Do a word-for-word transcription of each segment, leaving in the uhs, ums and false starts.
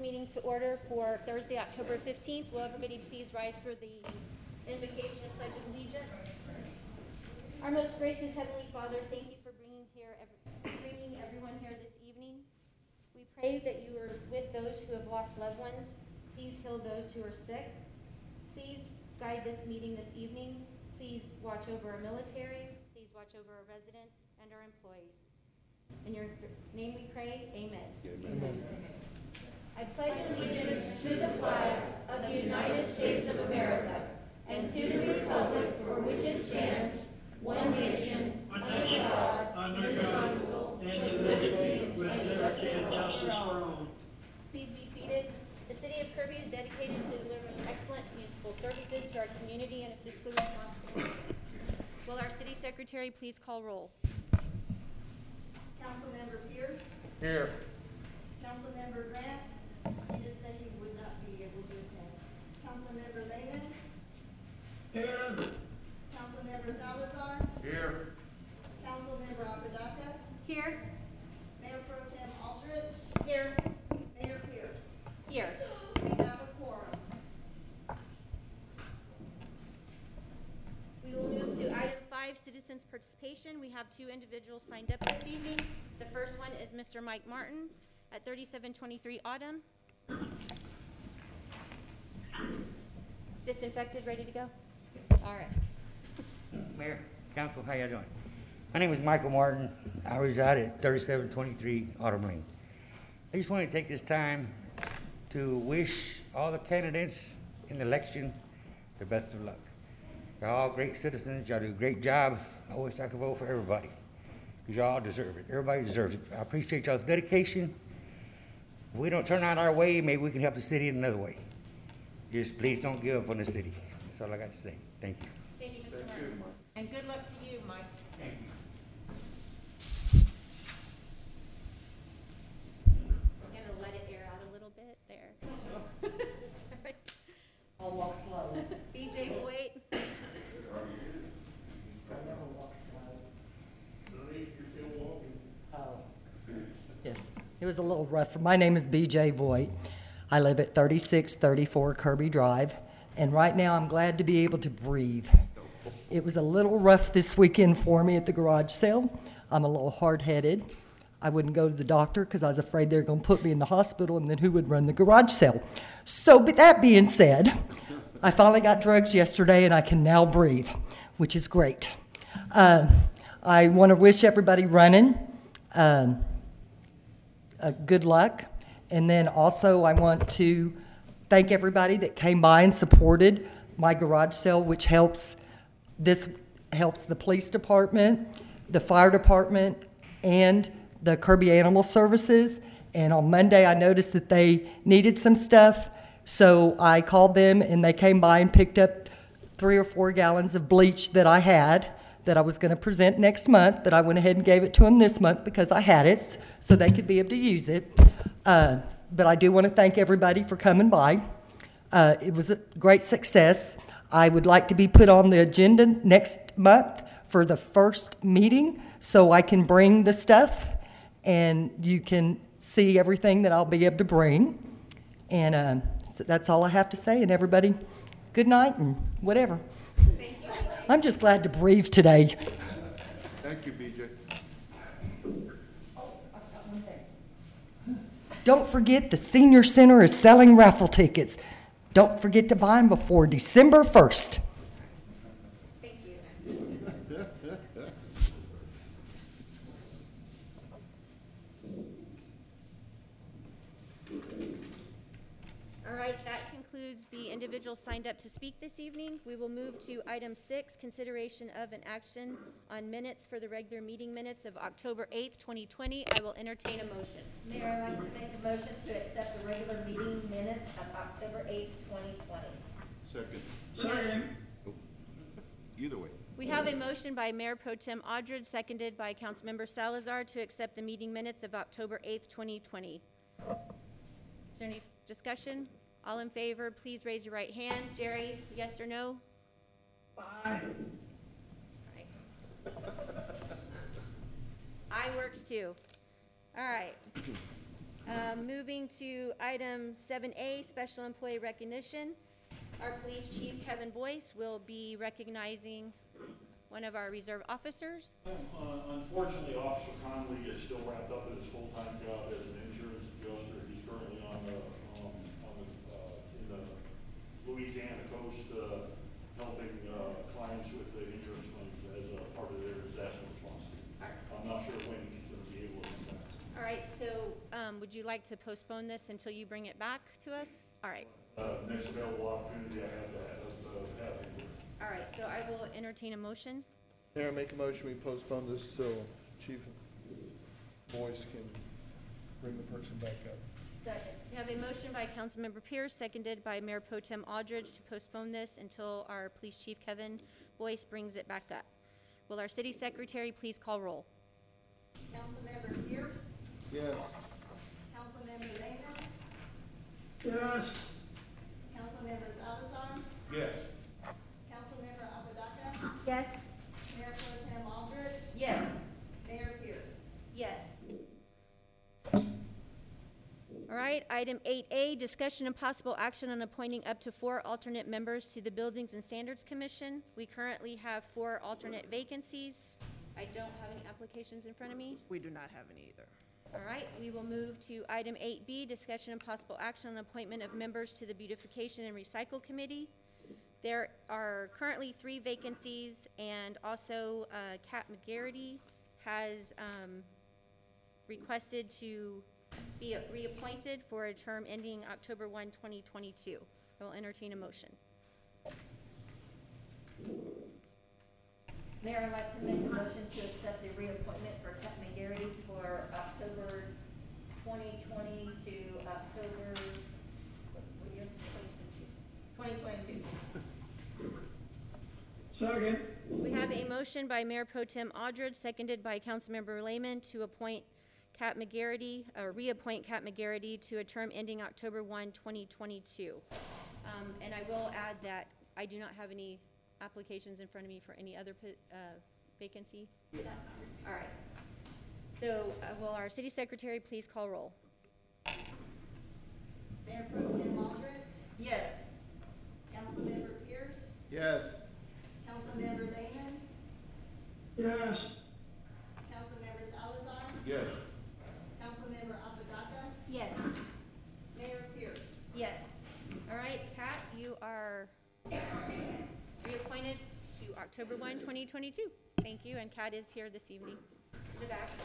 meeting to order for Thursday, October fifteenth. Will everybody please rise for the invocation and pledge of allegiance? Our most gracious Heavenly Father, thank you for bringing here, every, bringing everyone here this evening. We pray that you are with those who have lost loved ones. Please heal those who are sick. Please guide this meeting this evening. Please watch over our military. Please watch over our residents and our employees. In your name we pray, amen. Amen. Amen. I pledge allegiance to the flag of the United States of America and to the republic for which it stands, one nation, under God, indivisible, with liberty and justice for all. Please be seated. The City of Kirby is dedicated to delivering excellent municipal services to our community in a fiscally responsible way. Will our City Secretary please call roll? Councilmember Pierce. Here. Councilmember Grant. He did say he would not be able to attend. Councilmember Lehman. Here. Councilmember Salazar. Here. Councilmember Apodaca. Here. Mayor Pro Tem Aldrich. Here. Mayor Pierce. Here. We have a quorum. We will move to item five, citizens' participation. We have two individuals signed up this evening. The first one is Mister Mike Martin at thirty-seven twenty-three Autumn. It's disinfected, ready to go? All right. Mayor, Council, how you doing? My name is Michael Martin. I reside at thirty-seven twenty-three Autumn Lane. I just want to take this time to wish all the candidates in the election the best of luck. You're all great citizens. Y'all do a great job. I wish I could vote for everybody because y'all deserve it. Everybody deserves it. I appreciate y'all's dedication. If we don't turn out our way, maybe we can help the city in another way. Just please don't give up on the city. That's all I got to say. Thank you. Thank you, Mister Martin. And good luck to you, Mike. Thank you. I'm gonna let it air out a little bit there. All right. I'll walk slow. B J Boyd. I never walk slow. Oh. Yes, it was a little rough. My name is B J Voigt. I live at thirty-six thirty-four Kirby Drive, and right now I'm glad to be able to breathe. It was a little rough this weekend for me at the garage sale. I'm a little hard-headed. I wouldn't go to the doctor because I was afraid they were going to put me in the hospital, and then who would run the garage sale? So, but that being said, I finally got drugs yesterday, and I can now breathe, which is great. Uh, I want to wish everybody running um, uh, good luck. And then also I want to thank everybody that came by and supported my garage sale, which helps, this helps the police department, the fire department, and the Kirby Animal Services. And on Monday I noticed that they needed some stuff, so I called them and they came by and picked up three or four gallons of bleach that I had that I was going to present next month, that I went ahead and gave it to them this month because I had it, so they could be able to use it. Uh, but I do want to thank everybody for coming by. Uh, it was a great success. I would like to be put on the agenda next month for the first meeting so I can bring the stuff and you can see everything that I'll be able to bring. And uh, so that's all I have to say. And everybody, good night and whatever. Thank you. I'm just glad to breathe today. Thank you, B J. Don't forget the Senior Center is selling raffle tickets. Don't forget to buy them before December first. Thank you. All right, that concludes the individuals signed up to speak this evening. We will move to item six, consideration of an action on minutes for the regular meeting minutes of October eighth, twenty twenty. I will entertain a motion. Mayor, I'd like to make a motion to accept the regular meeting minutes of October eighth, twenty twenty. Second. Either way. We have a motion by Mayor Pro Tem Aldridge, seconded by Councilmember Salazar, to accept the meeting minutes of October eighth, twenty twenty. Is there any discussion? All in favor, please raise your right hand. Jerry, yes or no? Aye. Aye works too. All right. Um, moving to item seven A, special employee recognition. Our police chief, Kevin Boyce, will be recognizing one of our reserve officers. Uh, Unfortunately, Officer Conley is still wrapped up in his full-time job as an insurance adjuster. He's currently on the, um, on the, uh, in the Louisiana coast, uh, helping, uh, clients with the insurance claims as a part of their disaster response team. I'm not sure when he's gonna be able to come back. All right, so, um, would you like to postpone this until you bring it back to us? All right, Uh, next available opportunity I have to have, uh, have him here. all right, so I will entertain a motion. Mayor, make a motion, we postpone this till Chief Boyce can bring the person back up. Second. We have a motion by Councilmember Pierce, seconded by Mayor Pro Tem Aldridge to postpone this until our police chief, Kevin Boyce, brings it back up. Will our city secretary please call roll? Councilmember Pierce, Yes. Councilmember Lehman, Yes. Councilmember Salazar, Yes. Councilmember Apodaca, Yes. Mayor Pro Tem Aldridge, Yes. Mayor Pierce. Yes. All right, item eight A, discussion and possible action on appointing up to four alternate members to the Buildings and Standards Commission. We currently have four alternate vacancies. I don't have any applications in front of me. We do not have any either. All right, we will move to item eight B, discussion and possible action on appointment of members to the Beautification and Recycle Committee. There are currently three vacancies, and also uh, Kat McGarity has um, requested to be reappointed for a term ending October first, twenty twenty-two. I will entertain a motion. Mayor, I'd like to make a motion to accept the reappointment for Kat McGarity for October twenty twenty to October, what what year? twenty twenty-two. Second. We have a motion by Mayor Pro Tem Aldridge, seconded by Councilmember Lehman, to appoint Kat McGarity, or reappoint Kat McGarity to a term ending October first, twenty twenty-two. Um, and I will add that I do not have any applications in front of me for any other po- uh, vacancy. All right. So, uh, will our city secretary please call roll? Mayor Pro Tem Aldridge, Yes. Councilmember Pierce, Yes. Councilmember Lehman, Yes. Councilmember Salazar, Yes. Councilmember Apodaca, Yes. Mayor Pierce. Yes. All right, Kat, you are reappointed to October first, twenty twenty-two. Thank you, and Kat is here this evening. In the back.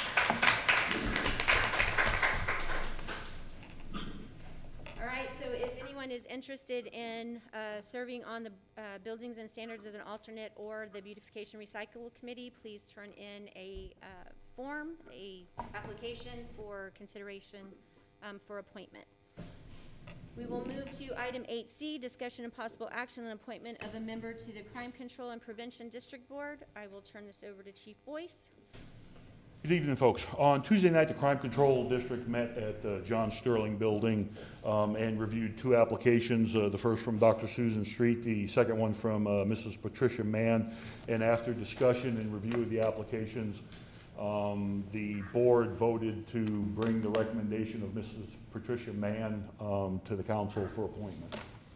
All right, so if anyone is interested in uh, serving on the uh, Buildings and Standards as an alternate or the Beautification Recycle Committee, please turn in a uh, form, a application for consideration um, for appointment. We will move to item eight C, discussion and possible action on appointment of a member to the Crime Control and Prevention District Board. I will turn this over to Chief Boyce. Good evening, folks. On Tuesday night, the Crime Control District met at the John Sterling Building um, and reviewed two applications, uh, the first from Doctor Susan Street, the second one from uh, Missus Patricia Mann. And after discussion and review of the applications, um, the board voted to bring the recommendation of Missus Patricia Mann um, to the council for appointment.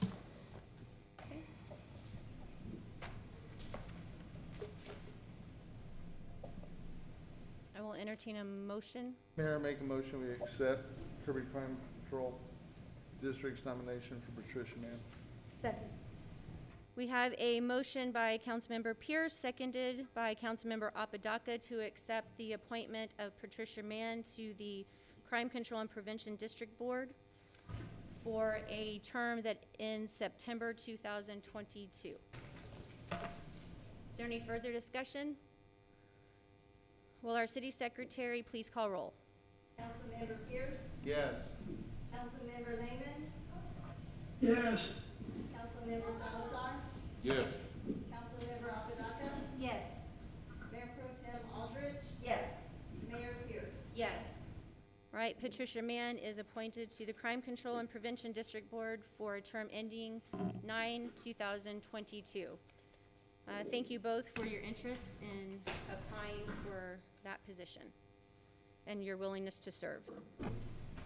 I will entertain a motion. Mayor, make a motion, we accept Kirby Crime Control District's nomination for Patricia Mann. Second. We have a motion by Councilmember Pierce, seconded by Councilmember Apodaca, to accept the appointment of Patricia Mann to the Crime Control and Prevention District Board for a term that ends September two thousand twenty-two. Is there any further discussion? Will our city secretary please call roll? Councilmember Pierce, Yes. Councilmember Lehman, Yes. Councilmember Salazar, Yes. Councilmember Apodaca, Yes. Mayor Pro Tem Aldridge, Yes. Mayor Pierce. Yes. All right, Patricia Mann is appointed to the Crime Control and Prevention District Board for a term ending nine two thousand twenty-two. Uh, thank you both for your interest in applying for that position and your willingness to serve.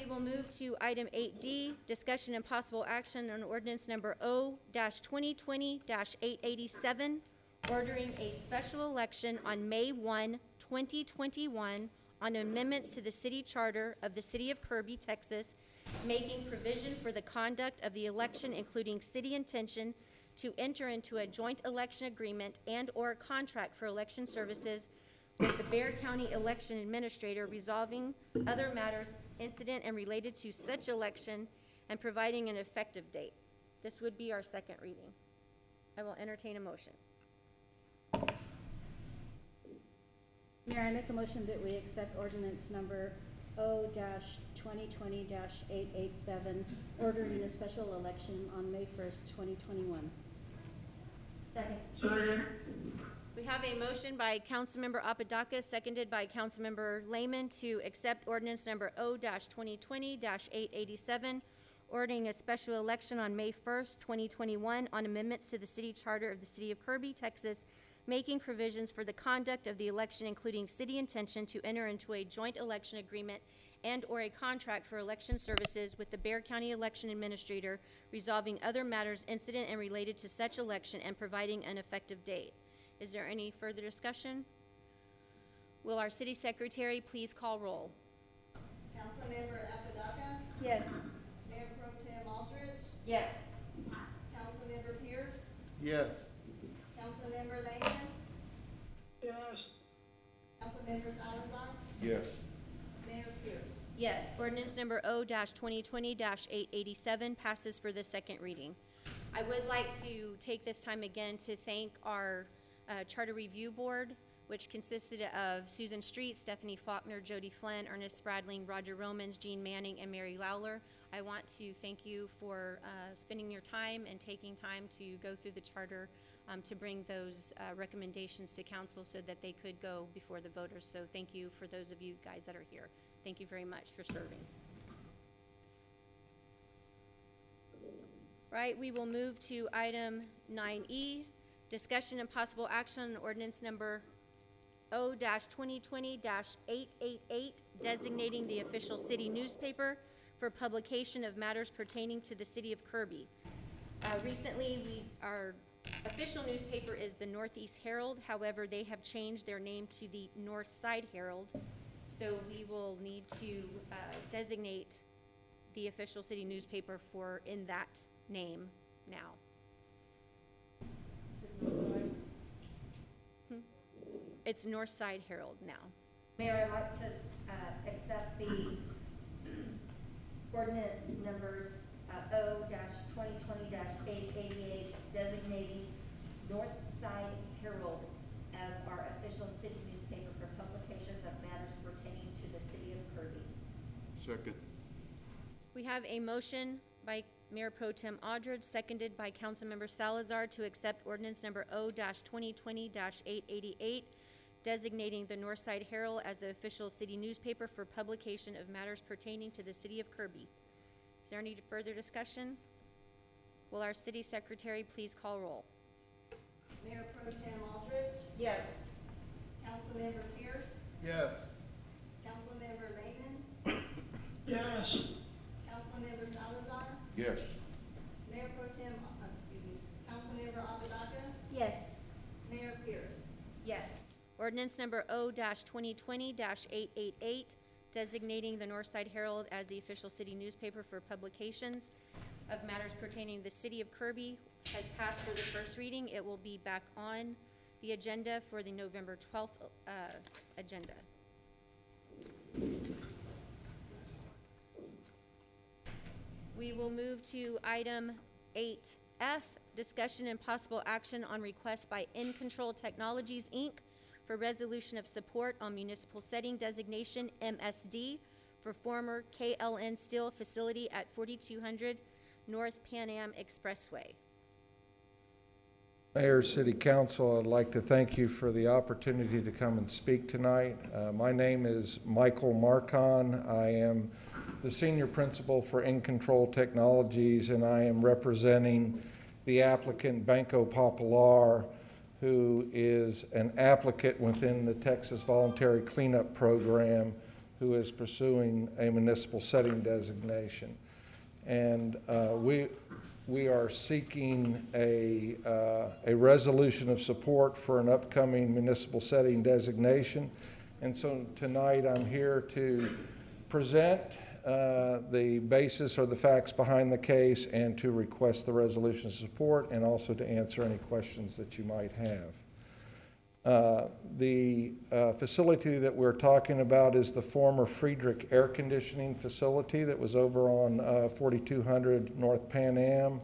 will move to item eight D, discussion and possible action on ordinance number O twenty twenty eight eighty-seven, ordering a special election on May first, twenty twenty-one, on amendments to the city charter of the City of Kirby, Texas, making provision for the conduct of the election, including city intention to enter into a joint election agreement and/or contract for election services with the Bexar County Election Administrator, resolving other matters incident and related to such election, and providing an effective date. This would be our second reading. I will entertain a motion. Mayor, I make a motion that we accept ordinance number O twenty twenty eight eighty-seven, ordering a special election on May first, twenty twenty-one. Second. Second. We have a motion by Councilmember Apodaca, seconded by Councilmember Lehman, to accept ordinance number O twenty twenty eight eighty-seven, ordering a special election on May first, twenty twenty-one, on amendments to the city charter of the City of Kirby, Texas, making provisions for the conduct of the election, including city intention to enter into a joint election agreement and/or a contract for election services with the Bexar County Election Administrator, resolving other matters incident and related to such election, and providing an effective date. Is there any further discussion? Will our city secretary please call roll? Councilmember Apodaca, Yes. Mayor Pro Tem Aldridge, Yes. Councilmember Pierce, Yes. Councilmember Lehman, Yes. Councilmember Salazar, Yes. Mayor Pierce. Yes, ordinance number O twenty twenty eight eighty-seven passes for the second reading. I would like to take this time again to thank our uh, Charter Review Board, which consisted of Susan Street, Stephanie Faulkner, Jody Flynn, Ernest Spradling, Roger Romans, Jean Manning, and Mary Lowler. I want to thank you for uh, spending your time and taking time to go through the charter um, to bring those uh, recommendations to council so that they could go before the voters. So thank you for those of you guys that are here. Thank you very much for serving. Right, we will move to item nine E, discussion and possible action on ordinance number O twenty twenty eight eighty-eight, designating the official city newspaper for publication of matters pertaining to the City of Kirby. Uh, recently, we, our official newspaper is the Northeast Herald. However, they have changed their name to the North Side Herald. So we will need to uh, designate the official city newspaper for in that name now. Hmm? It's North Side Herald now. Mayor, I'd like to uh, accept the ordinance number uh, O twenty twenty eight eighty-eight, designating North Side Herald as our official city newspaper for publications of matters pertaining to the City of Kirby. Second. We have a motion by Mayor Pro Tem Aldridge, seconded by Councilmember Salazar, to accept ordinance number O twenty twenty eight eighty-eight, designating the Northside Herald as the official city newspaper for publication of matters pertaining to the City of Kirby. Is there any further discussion? Will our city secretary please call roll? Mayor Pro Tem Aldridge, Yes. Councilmember Pierce, Yes. Councilmember Lehman, Yes. Councilmember Salazar, Yes. Mayor Pro Tem, uh, excuse me, Councilmember Apodaca, Yes. Mayor Pierce. Yes. Ordinance number O twenty twenty eight eighty-eight, designating the Northside Herald as the official city newspaper for publications of matters pertaining to the City of Kirby has passed for the first reading. It will be back on the agenda for the November twelfth uh, agenda. We will move to item eight F, discussion and possible action on request by In Control Technologies, Incorporated for resolution of support on municipal setting designation M S D for former K L N Steel facility at forty-two hundred North Pan Am Expressway. Mayor, City Council, I'd like to thank you for the opportunity to come and speak tonight. Uh, my name is Michael Marcon. I am the Senior Principal for In Control Technologies, and I am representing the applicant Banco Popular, who is an applicant within the Texas Voluntary Cleanup Program, who is pursuing a municipal setting designation. And uh, we, we are seeking a, uh, a resolution of support for an upcoming municipal setting designation. And so tonight I'm here to present uh, the basis or the facts behind the case and to request the resolution of support and also to answer any questions that you might have. Uh, the uh, facility that we're talking about is the former Friedrich Air Conditioning Facility that was over on uh, forty-two hundred North Pan Am.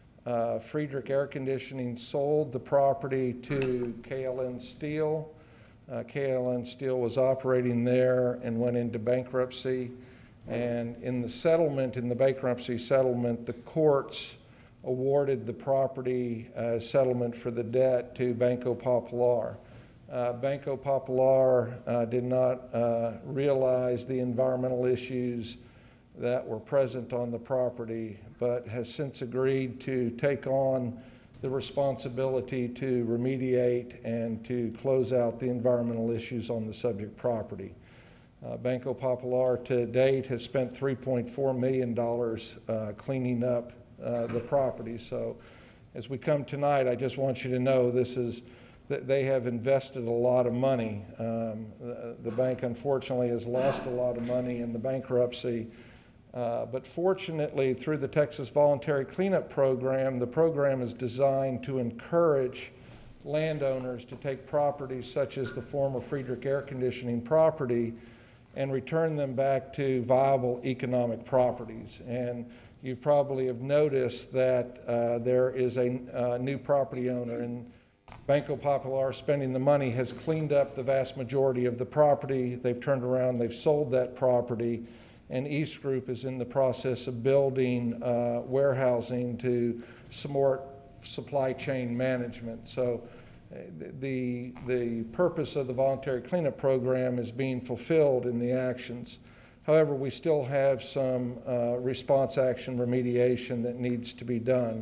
Uh, Friedrich Air Conditioning sold the property to K L N Steel. Uh, K L N Steel was operating there and went into bankruptcy. And in the settlement, in the bankruptcy settlement, the courts awarded the property uh, settlement for the debt to Banco Popular. Uh, Banco Popular uh, did not uh, realize the environmental issues that were present on the property, but has since agreed to take on the responsibility to remediate and to close out the environmental issues on the subject property. Uh, Banco Popular to date has spent three point four million dollars uh, cleaning up uh, the property. So as we come tonight, I just want you to know this is that they have invested a lot of money. Um, the, the bank unfortunately has lost a lot of money in the bankruptcy. Uh, but fortunately, through the Texas Voluntary Cleanup Program, the program is designed to encourage landowners to take properties such as the former Friedrich Air Conditioning property and return them back to viable economic properties. And you probably have noticed that uh, there is a uh, new property owner, and Banco Popular, spending the money, has cleaned up the vast majority of the property. They've turned around, they've sold that property, and East Group is in the process of building uh, warehousing to support supply chain management. So uh, the, the purpose of the voluntary cleanup program is being fulfilled in the actions. However, we still have some uh, response action remediation that needs to be done.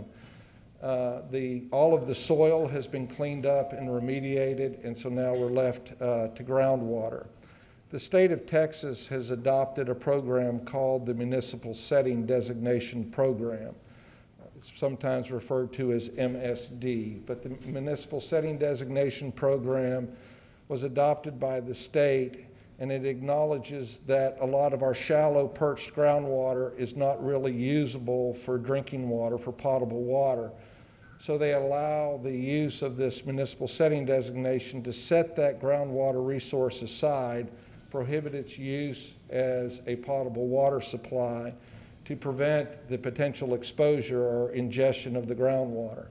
Uh, the, all of the soil has been cleaned up and remediated, and so now we're left uh, to groundwater. The state of Texas has adopted a program called the Municipal Setting Designation Program. It's sometimes referred to as M S D, but the Municipal Setting Designation Program was adopted by the state, and it acknowledges that a lot of our shallow perched groundwater is not really usable for drinking water, for potable water. So they allow the use of this municipal setting designation to set that groundwater resource aside, prohibit its use as a potable water supply to prevent the potential exposure or ingestion of the groundwater.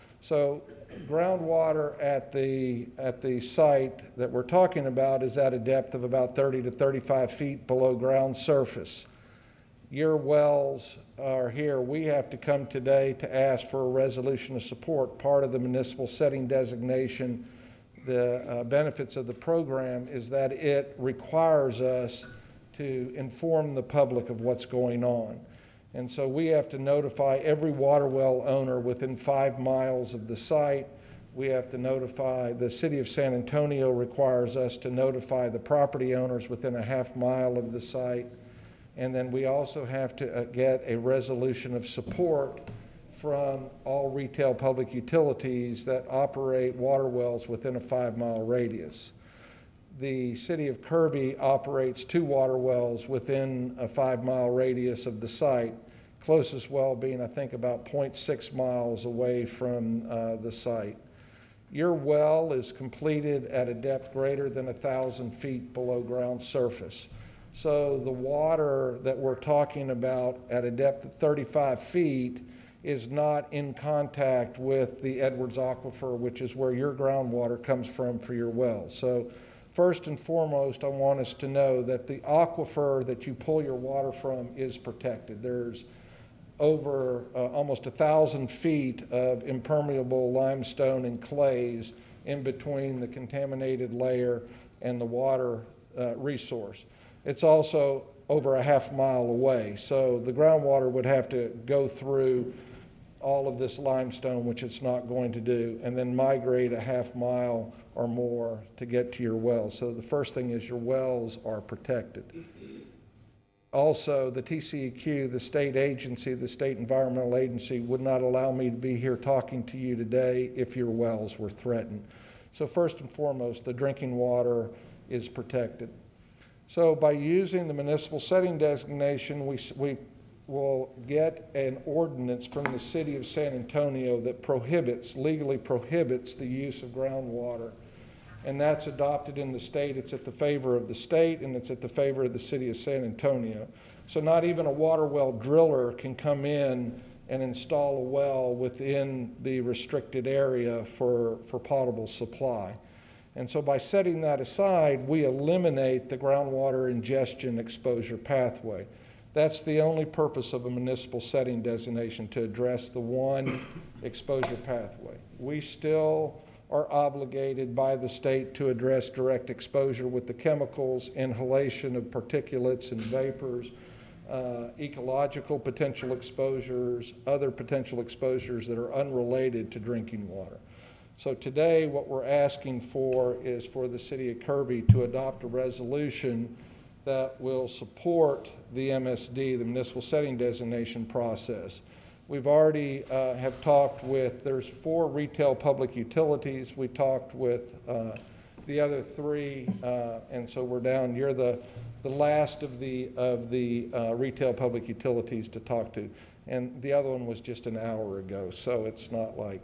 So groundwater at the, at the site that we're talking about is at a depth of about thirty to thirty-five feet below ground surface. Your wells are here. We have to come today to ask for a resolution of support. Part of the municipal setting designation, the uh, benefits of the program is that it requires us to inform the public of what's going on. And so we have to notify every water well owner within five miles of the site. We have to notify, the city of San Antonio requires us to notify the property owners within a half mile of the site. And then we also have to uh, get a resolution of support from all retail public utilities that operate water wells within a five mile radius. The city of Kirby operates two water wells within a five mile radius of the site, closest well being I think about zero point six miles away from uh, the site. Your well is completed at a depth greater than a thousand feet below ground surface. So the water that we're talking about at a depth of thirty-five feet is not in contact with the Edwards Aquifer, which is where your groundwater comes from for your well. So first and foremost, I want us to know that the aquifer that you pull your water from is protected. There's over uh, almost a thousand feet of impermeable limestone and clays in between the contaminated layer and the water uh, resource. It's also over a half mile away, so the groundwater would have to go through all of this limestone, which it's not going to do, and then migrate a half mile or more to get to your wells. So the first thing is your wells are protected. Also, the T C E Q, the state agency, the state environmental agency, would not allow me to be here talking to you today if your wells were threatened. So first and foremost, the drinking water is protected. So by using the municipal setting designation, we, we will get an ordinance from the city of San Antonio that prohibits, legally prohibits the use of groundwater. And that's adopted in the state. It's at the favor of the state, and it's at the favor of the city of San Antonio. So not even a water well driller can come in and install a well within the restricted area for, for potable supply. And so by setting that aside, we eliminate the groundwater ingestion exposure pathway. That's the only purpose of a municipal setting designation, to address the one exposure pathway. We still are obligated by the state to address direct exposure with the chemicals, inhalation of particulates and vapors, uh, ecological potential exposures, other potential exposures that are unrelated to drinking water. So today what we're asking for is for the city of Kirby to adopt a resolution that will support the M S D, the municipal setting designation process. We've already uh, have talked with, there's four retail public utilities. We talked with uh, the other three, uh, and so we're down, you're the, the last of the, of the uh, retail public utilities to talk to. And the other one was just an hour ago, so it's not like.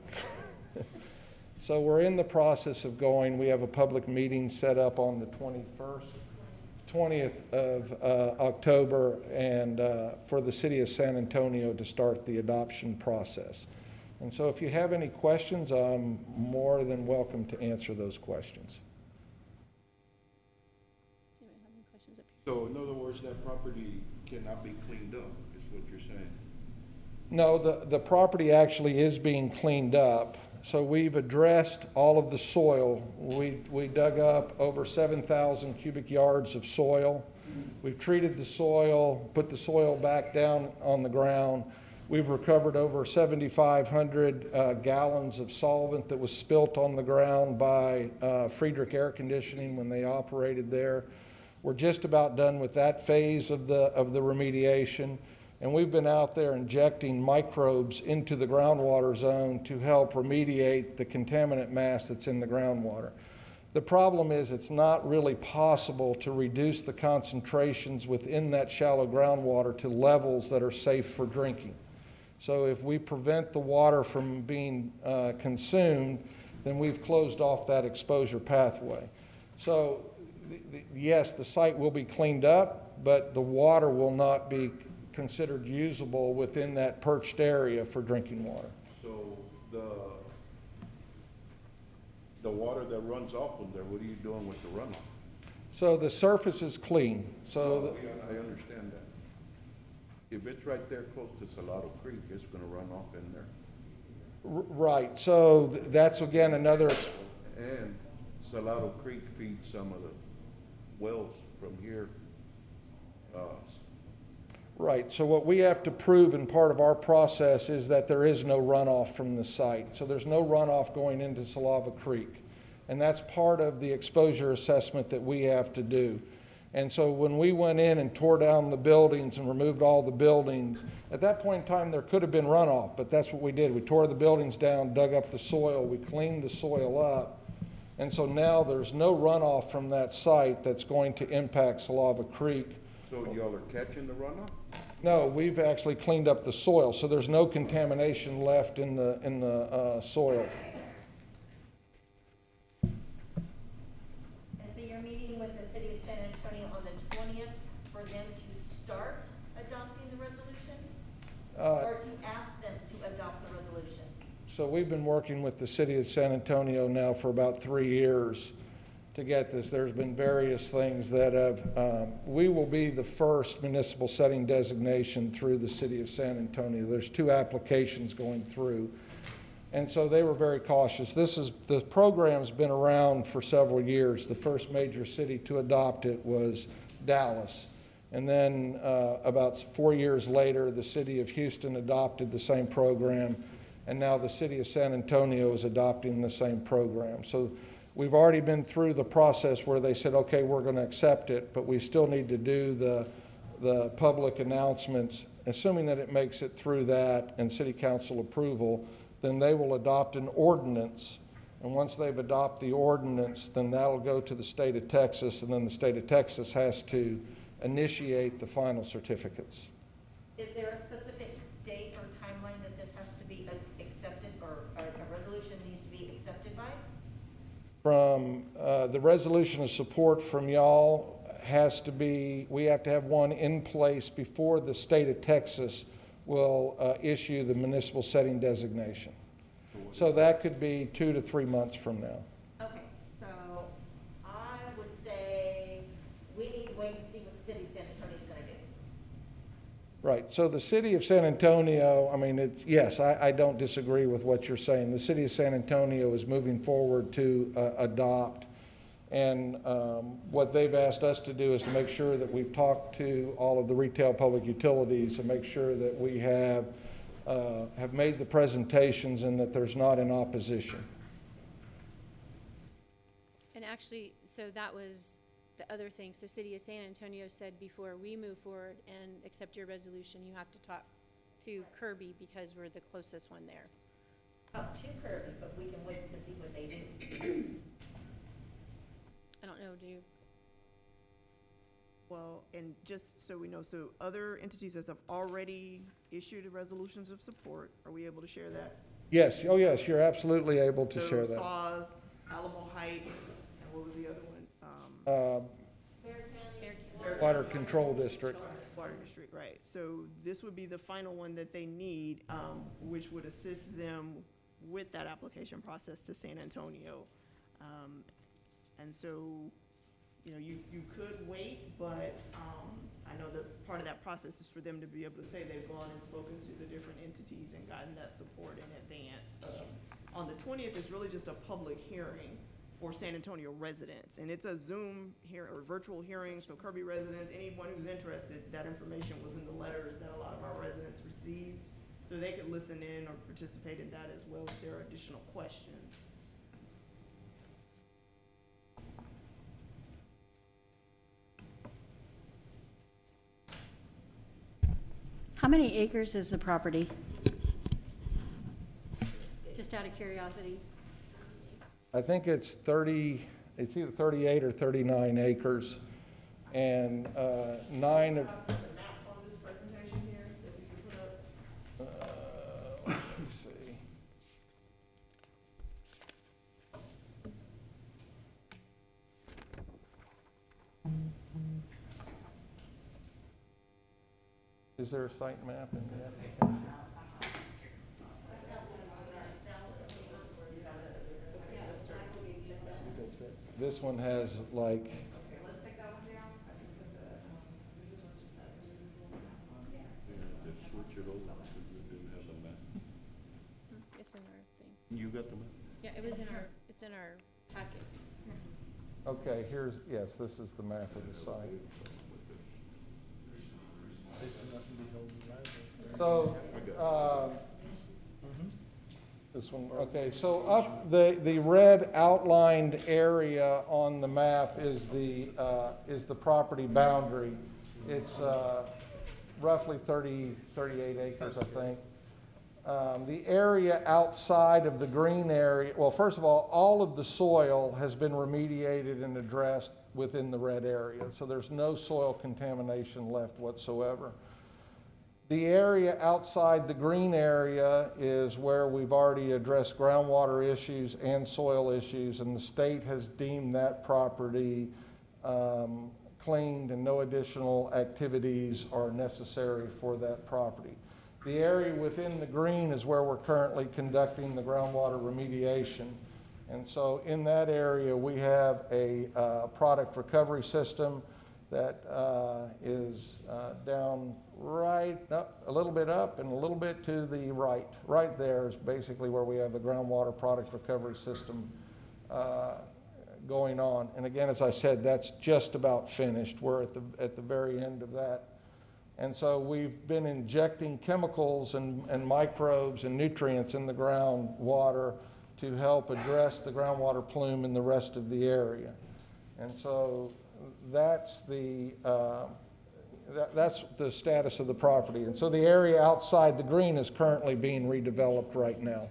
So we're in the process of going. We have a public meeting set up on the twenty-first. twentieth of uh, October, and uh, for the city of San Antonio to start the adoption process. And so if you have any questions, I'm more than welcome to answer those questions. So in other words, that property cannot be cleaned up, is what you're saying? No, the, the property actually is being cleaned up. So we've addressed all of the soil. We, we dug up over seven thousand cubic yards of soil. We've treated the soil, put the soil back down on the ground. We've recovered over seventy-five hundred uh, gallons of solvent that was spilt on the ground by uh, Friedrich Air Conditioning when they operated there. We're just about done with that phase of the, of the remediation. And we've been out there injecting microbes into the groundwater zone to help remediate the contaminant mass that's in the groundwater. The problem is it's not really possible to reduce the concentrations within that shallow groundwater to levels that are safe for drinking. So if we prevent the water from being uh, consumed, then we've closed off that exposure pathway. So the, the, yes, the site will be cleaned up, but the water will not be considered usable within that perched area for drinking water. So the, the water that runs off of there, what are you doing with the runoff? So the surface is clean. So Oh, the, yeah, I understand that. If it's right there close to Salado Creek, it's gonna run off in there. r- right. So th- that's again another. ex- And Salado Creek feeds some of the wells from here. Uh, Right. So what we have to prove in part of our process is that there is no runoff from the site. So there's no runoff going into Salava Creek. And that's part of the exposure assessment that we have to do. And so when we went in and tore down the buildings and removed all the buildings, at that point in time there could have been runoff, but that's what we did. We tore the buildings down, dug up the soil, we cleaned the soil up. And so now there's no runoff from that site that's going to impact Salava Creek. So y'all are catching the runoff? No, we've actually cleaned up the soil, so there's no contamination left in the, in the uh, soil. And so you're meeting with the city of San Antonio on the twentieth for them to start adopting the resolution? Uh, Or to ask them to adopt the resolution? So we've been working with the city of San Antonio now for about three years to get this. There's been various things that have, um, we will be the first municipal setting designation through the city of San Antonio. There's two applications going through. And so they were very cautious. This is, the program's been around for several years. The first major city to adopt it was Dallas. And then uh, about four years later, the city of Houston adopted the same program, and now the city of San Antonio is adopting the same program. So we've already been through the process where they said, okay, we're going to accept it, but we still need to do the, the public announcements. Assuming that it makes it through that and city council approval, then they will adopt an ordinance. And once they've adopted the ordinance, then that'll go to the state of Texas, and then the state of Texas has to initiate the final certificates. Is there a specific date or timeline that this has to be as accepted, or, or a resolution needs to be accepted by? From uh, the resolution of support from y'all has to be, we have to have one in place before the state of Texas will uh, issue the municipal setting designation. So that could be two to three months from now. Okay, so I would say we need to wait and see what the city of San Antonio is gonna do. Right, so the city of San Antonio, I mean, it's, yes, I, I don't disagree with what you're saying. The city of San Antonio is moving forward to uh, adopt. And um, what they've asked us to do is to make sure that we've talked to all of the retail public utilities and make sure that we have, uh, have made the presentations and that there's not an opposition. And actually, so that was the other thing. So City of San Antonio said before we move forward and accept your resolution, you have to talk to Kirby because we're the closest one there. Up to Kirby, but we can wait to see what they do. I don't know, do you? Well, and just so we know, so other entities that have already issued resolutions of support, are we able to share that? Yes, oh yes, you're absolutely able to So share that. S A W S, Alamo Heights, and what was the other one? Um, Uh, Bear County. Water Control District. Water District, right. So this would be the final one that they need, um, which would assist them with that application process to San Antonio. Um, and so, you know, you, you could wait, but, um, I know that part of that process is for them to be able to say they've gone and spoken to the different entities and gotten that support in advance. Uh, on the twentieth is really just a public hearing for San Antonio residents, and it's a Zoom here or virtual hearing, so Kirby residents, anyone who's interested, that information was in the letters that a lot of our residents received, so they could listen in or participate in that as well if there are additional questions. How many acres is the property? Just out of curiosity. I think it's thirty, it's either thirty-eight or thirty-nine acres, and uh, nine of, The maps on this presentation here that we can put up. uh, let me see. Is there a site map in the application? This one has like, Okay, let's take that one down. I can put the, um, this is just that individual. Yeah, just switch it over, because we didn't have the map. It's in our thing. You got the map? Yeah, it was in our, it's in our packet. okay, here's, yes, this is the map of the site. So, uh, this one, okay, so up, the, the red outlined area on the map is the, uh, is the property boundary. It's uh, roughly thirty, thirty-eight acres, I think. Um, the area outside of the green area, well, first of all, all of the soil has been remediated and addressed within the red area, so there's no soil contamination left whatsoever. The area outside the green area is where we've already addressed groundwater issues and soil issues, and the state has deemed that property um, cleaned and no additional activities are necessary for that property. The area within the green is where we're currently conducting the groundwater remediation. And so in that area, we have a uh, product recovery system that uh, is uh, down right, up, a little bit up and a little bit to the right. Right there is basically where we have the groundwater product recovery system uh, going on. And again, as I said, that's just about finished. We're at the, at the very end of that. And so we've been injecting chemicals and, and microbes and nutrients in the groundwater to help address the groundwater plume in the rest of the area. And so that's the, uh, that, that's the status of the property. And so the area outside the green is currently being redeveloped right now.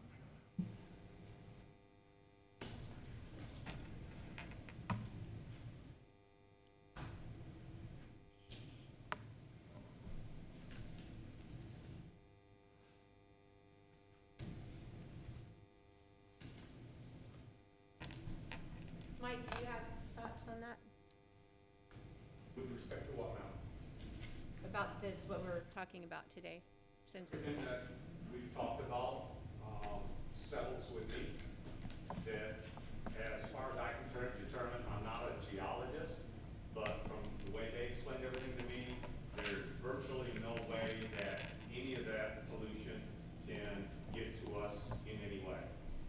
Mike, do you have thoughts on that? With respect to what now? About this, what we're talking about today? Since Everything that we've talked about um, settles with me. That as far as I can ter- determine, I'm not a geologist, but from the way they explained everything to me, there's virtually no way that any of that pollution can get to us in any way.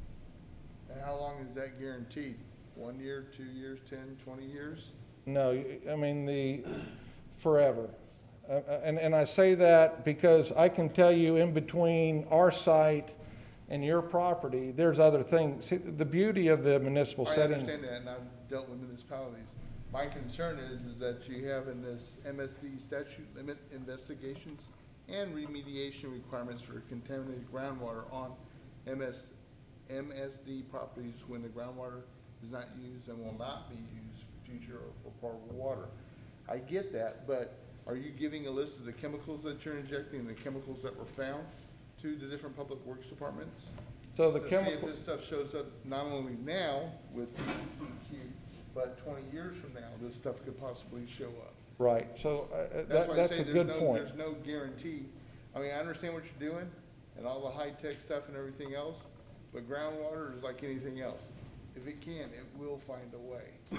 And how long is that guaranteed? One year, two years, ten, twenty years? No, I mean, the, forever. Uh, and, and I say that because I can tell you in between our site and your property, there's other things. See, the beauty of the municipal I setting. understand that, and I've dealt with municipalities. My concern is, is that you have in this M S D statute limit investigations and remediation requirements for contaminated groundwater on M S, M S D properties when the groundwater is not used and will not be used for future or for potable water. I get that, but are you giving a list of the chemicals that you're injecting and the chemicals that were found to the different public works departments? So the To chemical. see if this stuff shows up not only now with T C Q, but twenty years from now, this stuff could possibly show up. Right, so uh, That's that, why I that's say a there's good no- point. There's no guarantee. I mean, I understand what you're doing and all the high-tech stuff and everything else, but groundwater is like anything else. If it can, it will find a way.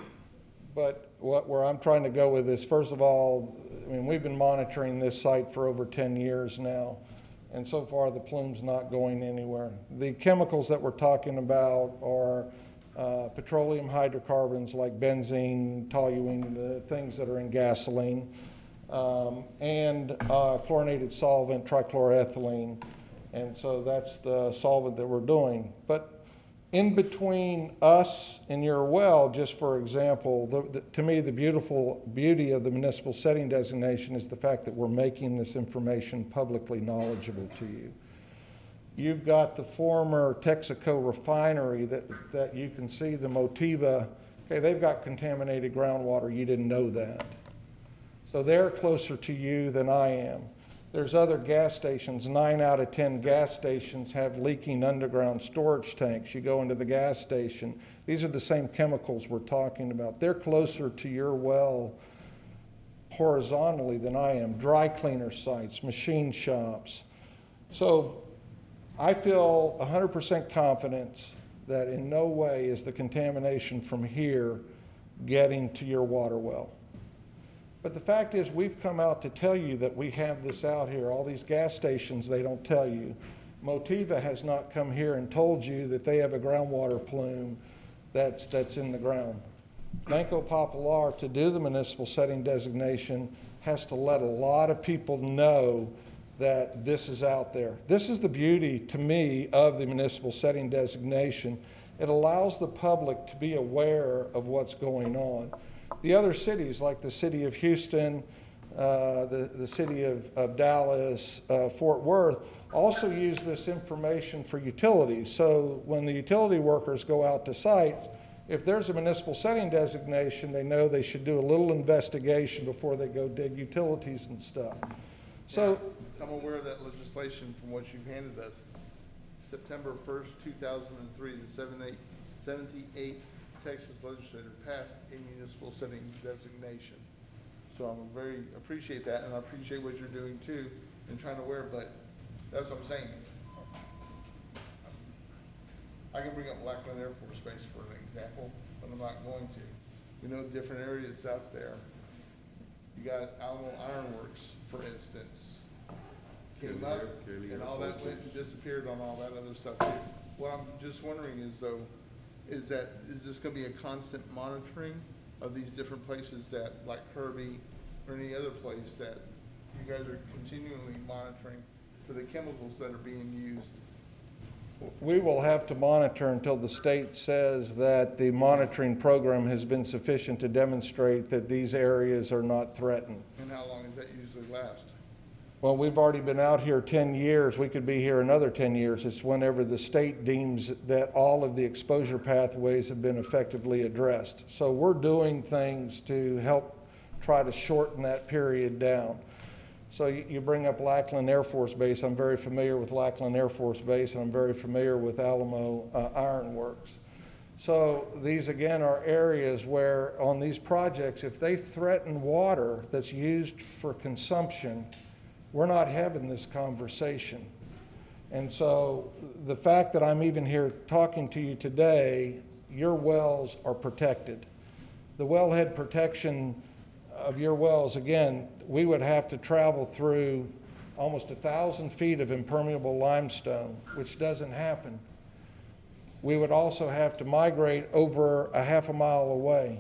But what, where I'm trying to go with this, first of all, I mean, we've been monitoring this site for over ten years now, and so far the plume's not going anywhere. The chemicals that we're talking about are uh, petroleum hydrocarbons like benzene, toluene, the things that are in gasoline, um, and uh, chlorinated solvent, trichloroethylene. And so that's the solvent that we're doing. But in between us and your well, just for example, the, the, to me, the beautiful beauty of the municipal setting designation is the fact that we're making this information publicly knowledgeable to you. You've got the former Texaco refinery that, that you can see, the Motiva. Okay, they've got contaminated groundwater. You didn't know that. So they're closer to you than I am. There's other gas stations. Nine out of ten gas stations have leaking underground storage tanks. You go into the gas station. These are the same chemicals we're talking about. They're closer to your well horizontally than I am. Dry cleaner sites, machine shops. So I feel one hundred percent confidence that in no way is the contamination from here getting to your water well. But the fact is, we've come out to tell you that we have this out here. All these gas stations, they don't tell you. Motiva has not come here and told you that they have a groundwater plume that's, that's in the ground. Banco Popular, to do the municipal setting designation, has to let a lot of people know that this is out there. This is the beauty, to me, of the municipal setting designation. It allows the public to be aware of what's going on. The other cities, like the city of Houston, uh, the, the city of, of Dallas, uh, Fort Worth, also use this information for utilities. So when the utility workers go out to sites, if there's a municipal setting designation, they know they should do a little investigation before they go dig utilities and stuff. So I'm aware of that legislation from what you've handed us. September first, two thousand three, the seventy-eight Texas legislature passed a municipal setting designation. So I'm very, appreciate that, and I appreciate what you're doing too, and trying to wear, but that's what I'm saying. I can bring up Lackland Air Force Base for an example, but I'm not going to. We know different areas out there. You got Alamo Iron Works, for instance, came up, and all that went and disappeared on all that other stuff too. What I'm just wondering is though, is that, is this gonna be a constant monitoring of these different places that, like Kirby or any other place that you guys are continually monitoring for the chemicals that are being used? We will have to monitor until the state says that the monitoring program has been sufficient to demonstrate that these areas are not threatened. And how long does that usually last? Well, we've already been out here ten years. We could be here another ten years. It's whenever the state deems that all of the exposure pathways have been effectively addressed. So we're doing things to help try to shorten that period down. So you, you bring up Lackland Air Force Base. I'm very familiar with Lackland Air Force Base, and I'm very familiar with Alamo uh, Iron Works. So these, again, are areas where on these projects, if they threaten water that's used for consumption, we're not having this conversation. And so the fact that I'm even here talking to you today, your wells are protected. The wellhead protection of your wells, again, we would have to travel through almost a thousand feet of impermeable limestone, which doesn't happen. We would also have to migrate over a half a mile away.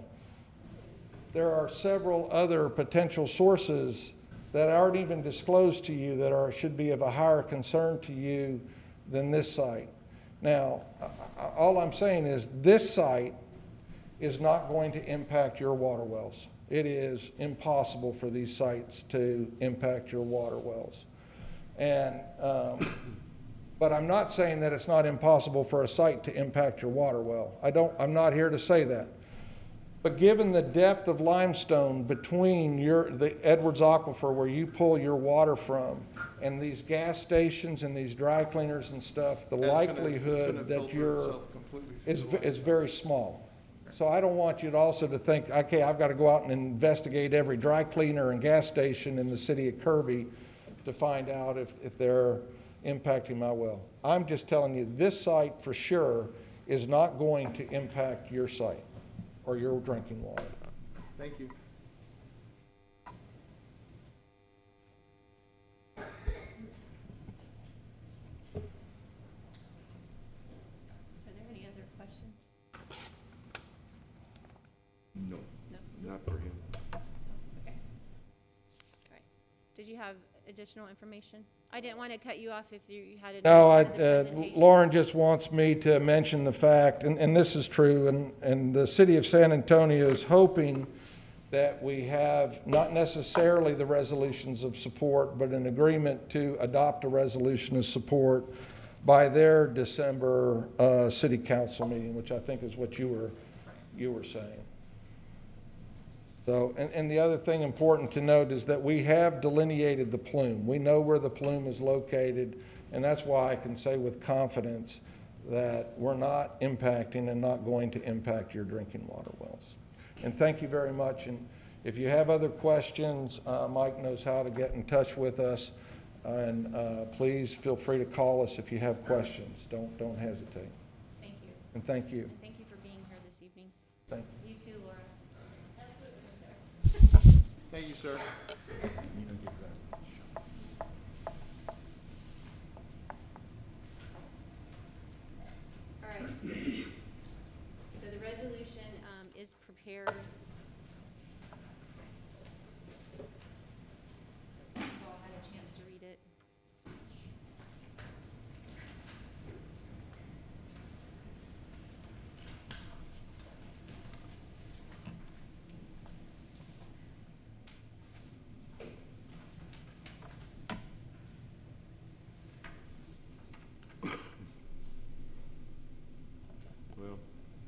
There are several other potential sources that aren't even disclosed to you that are, should be of a higher concern to you than this site. Now, all I'm saying is this site is not going to impact your water wells. It is impossible for these sites to impact your water wells. And, um, but I'm not saying that it's not impossible for a site to impact your water well. I don't, I'm not here to say that. But given the depth of limestone between your, the Edwards Aquifer where you pull your water from and these gas stations and these dry cleaners and stuff, the That's gonna- it's likelihood gonna that filter you're, itself completely is, through the is very small. So I don't want you to also to think, okay, I've got to go out and investigate every dry cleaner and gas station in the city of Kirby to find out if, if they're impacting my well. I'm just telling you, this site for sure is not going to impact your site or your drinking water. Thank you. Are there any other questions? No, No? not for him. Okay. All right. Did you have additional information? I didn't want to cut you off if you had another No, I, part of the uh, presentation. Lauren just wants me to mention the fact, and, and this is true, and, and the city of San Antonio is hoping that we have not necessarily the resolutions of support, but an agreement to adopt a resolution of support by their December uh, city council meeting, which I think is what you were, you were saying. So, and, and the other thing important to note is that we have delineated the plume. We know where the plume is located, and that's why I can say with confidence that we're not impacting and not going to impact your drinking water wells. And thank you very much. And if you have other questions, uh, Mike knows how to get in touch with us. And uh, please feel free to call us if you have questions. Don't, don't hesitate. Thank you. And thank you. And thank you for being here this evening. Thank you. You too, Laura. Thank you, sir. All right. So so the resolution um, is prepared. You've all had a chance to read it. Well,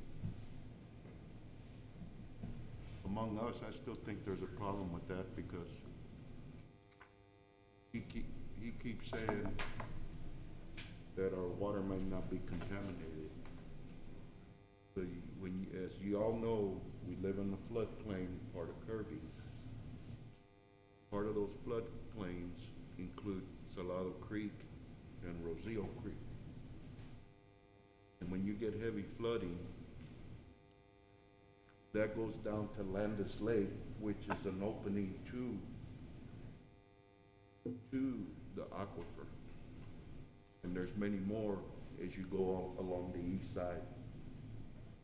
among us, I still think there's a problem with that because he keep, he keeps saying that our water may not be contaminated. So you, when you, as you all know, we live in the floodplain part of Kirby. Part of those floodplains include Salado Creek and Rosillo Creek. And when you get heavy flooding, that goes down to Landis Lake, which is an opening to, to the aquifer. And there's many more as you go al- along the east side.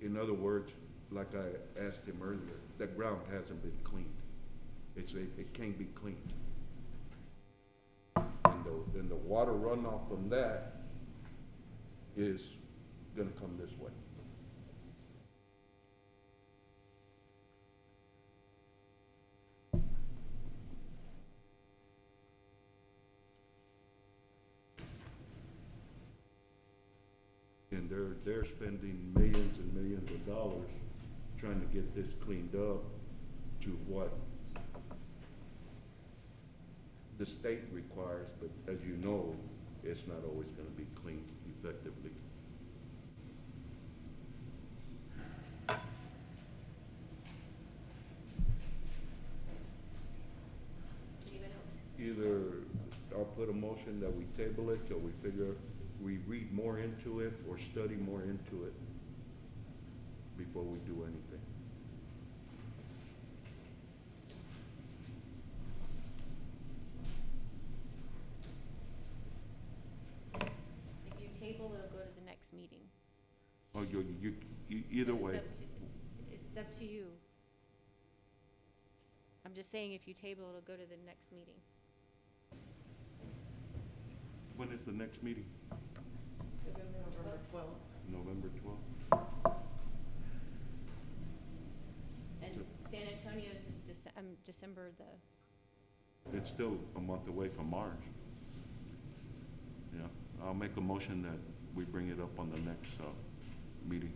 in other words, like I asked him earlier, that ground hasn't been cleaned. It's, a- it can't be cleaned. And the, and the water runoff from that is gonna come this way. And they're, they're spending millions and millions of dollars trying to get this cleaned up to what the state requires, but as you know, it's not always gonna be cleaned effectively. Either I'll put a motion that we table it till we figure, we read more into it or study more into it before we do anything. If you table, it'll go to the next meeting. Oh, you, you, you, either It's way. up to- It's up to you. I'm just saying, if you table, it'll go to the next meeting. When is the next meeting? November twelfth. November twelfth? And San Antonio's is Dece- um, December the, It's still a month away from March. Yeah, I'll make a motion that we bring it up on the next, uh, meeting.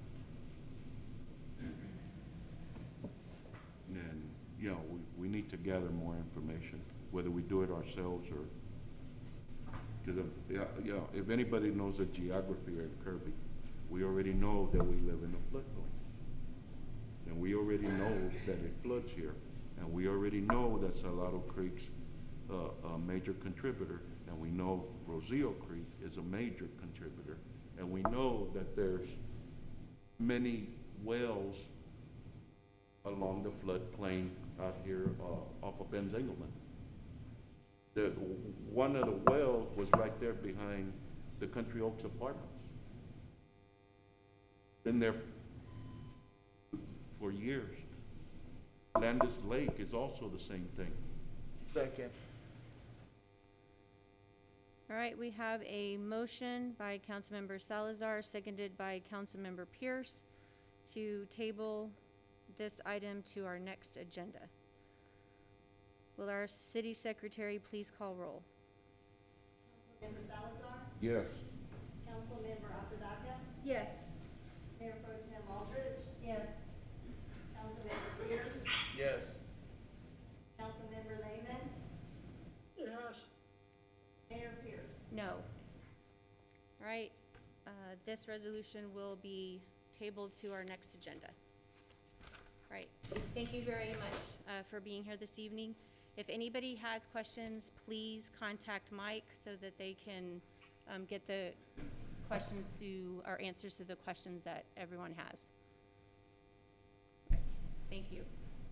And, you know, we, we need to gather more information, whether we do it ourselves or, because, yeah, yeah, if anybody knows the geography at Kirby, we already know that we live in a floodplain. And we already know that it floods here. And we already know that Salado Creek's uh, a major contributor. And we know Rosillo Creek is a major contributor. And we know that there's many wells along the floodplain out here uh, off of Ben Zingelman. The, one of the wells was right there behind the Country Oaks Apartments. Been there for years. Landis Lake is also the same thing. Second. all right, we have a motion by Councilmember Salazar, seconded by Councilmember Pierce, to table this item to our next agenda. Will our city secretary please call roll? Councilmember Salazar, Yes. Councilmember Apodaca, Yes. Mayor Pro Tem Aldridge, Yes. Councilmember Pierce, Yes. Councilmember Lehman, yes, Mayor Pierce. No. All right, uh, this resolution will be tabled to our next agenda. All right, thank you very much uh, for being here this evening. If anybody has questions, please contact Mike so that they can um, get the questions to, or answers to the questions that everyone has. Thank you.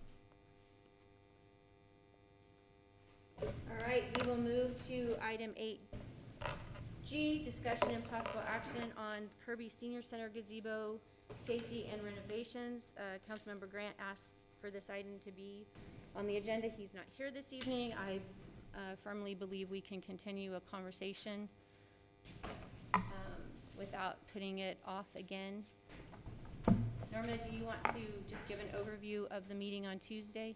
All right, we will move to item eight G, discussion and possible action on Kirby Senior Center gazebo safety and renovations. Uh, Councilmember Grant asked for this item to be on the agenda. He's not here this evening. I uh, firmly believe we can continue a conversation um, without putting it off again. Norma, do you want to just give an overview of the meeting on Tuesday?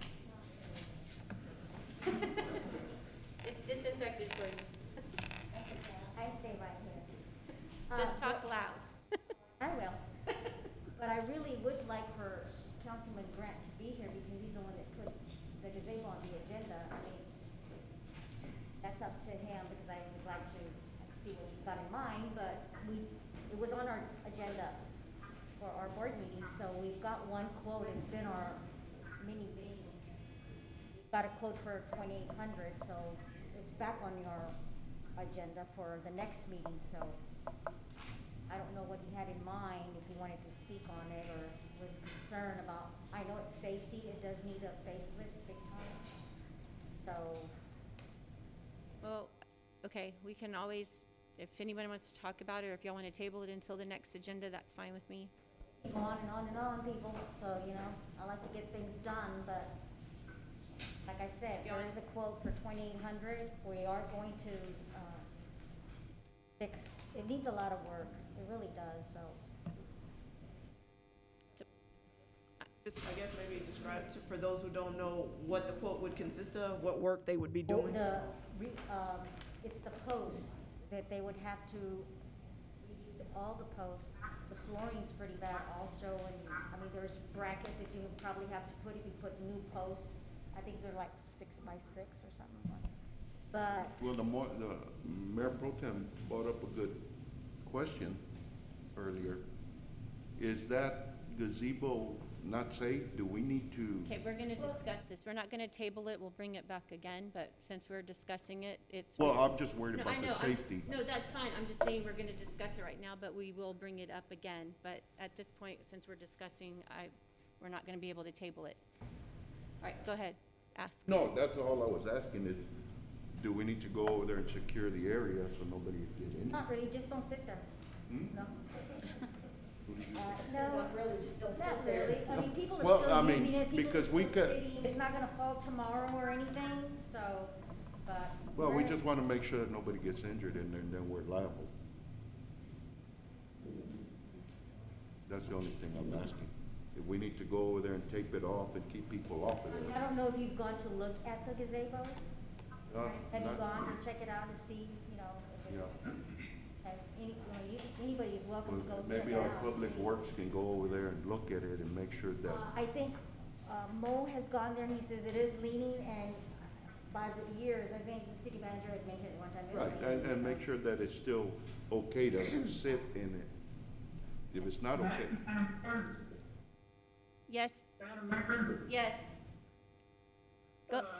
It's disinfected for you. I stay right here. Just Uh, talk loud. I will. But I really would like for Councilman Grant to be here because he's the one that put the gazebo on the agenda. I mean, that's up to him because I would like to see what he's got in mind, but we, it was on our agenda for our board meeting, so we've got one quote. It's been our many meetings. We've got a quote for twenty-eight hundred, so it's back on your agenda for the next meeting, so I don't know what he had in mind, if he wanted to speak on it or was concerned about, I know it's safety, it does need a facelift big time, so. Well, okay, we can always, if anybody wants to talk about it, or if y'all want to table it until the next agenda, that's fine with me. keep on and on and on, people, so, you know, I like to get things done, but like I said, there is a quote for twenty-eight hundred, we are going to, uh, fix, it needs a lot of work, it really does, so. Just, I guess maybe describe to, for those who don't know what the quote would consist of, what work they would be doing. The, re- um, it's the posts that they would have to, all the posts, the flooring's pretty bad also, and, I mean, there's brackets that you probably have to put if you put new posts. I think they're like six by six or something like that. But, Well, the more, the Mayor Pro Tem brought up a good question earlier. Is that gazebo not safe? Do we need to? Okay, we're gonna discuss this. We're not gonna table it. We'll bring it back again, but since we're discussing it, it's. Well, I'm just worried No, about I the know, I'm- safety. No, that's fine. I'm just saying we're gonna discuss it right now, but we will bring it up again. But at this point, since we're discussing, I, we're not gonna be able to table it. All right, go ahead, ask. No, that's all I was asking is, do we need to go over there and secure the area so nobody get in? not really, just don't sit there, Hmm? no. What do you- Uh, no, Not really, just don't not sit there. really, I mean, people Well, are I still mean, using it, people because are we still could- sitting, it's not gonna fall tomorrow or anything, so, but. Well, we we're- just wanna make sure that nobody gets injured and then, then we're liable. That's the only thing I'm asking. If we need to go over there and tape it off and keep people off of I there. don't know if you've gone to look at the gazebo? Uh, Have you not- gone to check it out to see, you know, if it, Yeah. has any, you know, you, anybody is welcome to go Well, check it out. maybe our and public see. works can go over there and look at it and make sure that, Uh, I think, uh, Mo has gone there, and he says it is leaning, and by the years, I think the city manager had mentioned it one time. it was right, leaning. and, and make sure that it's still okay to sit in it. If it's not okay, Madam Clerk, Yes, Madam Member, yes. Go, uh,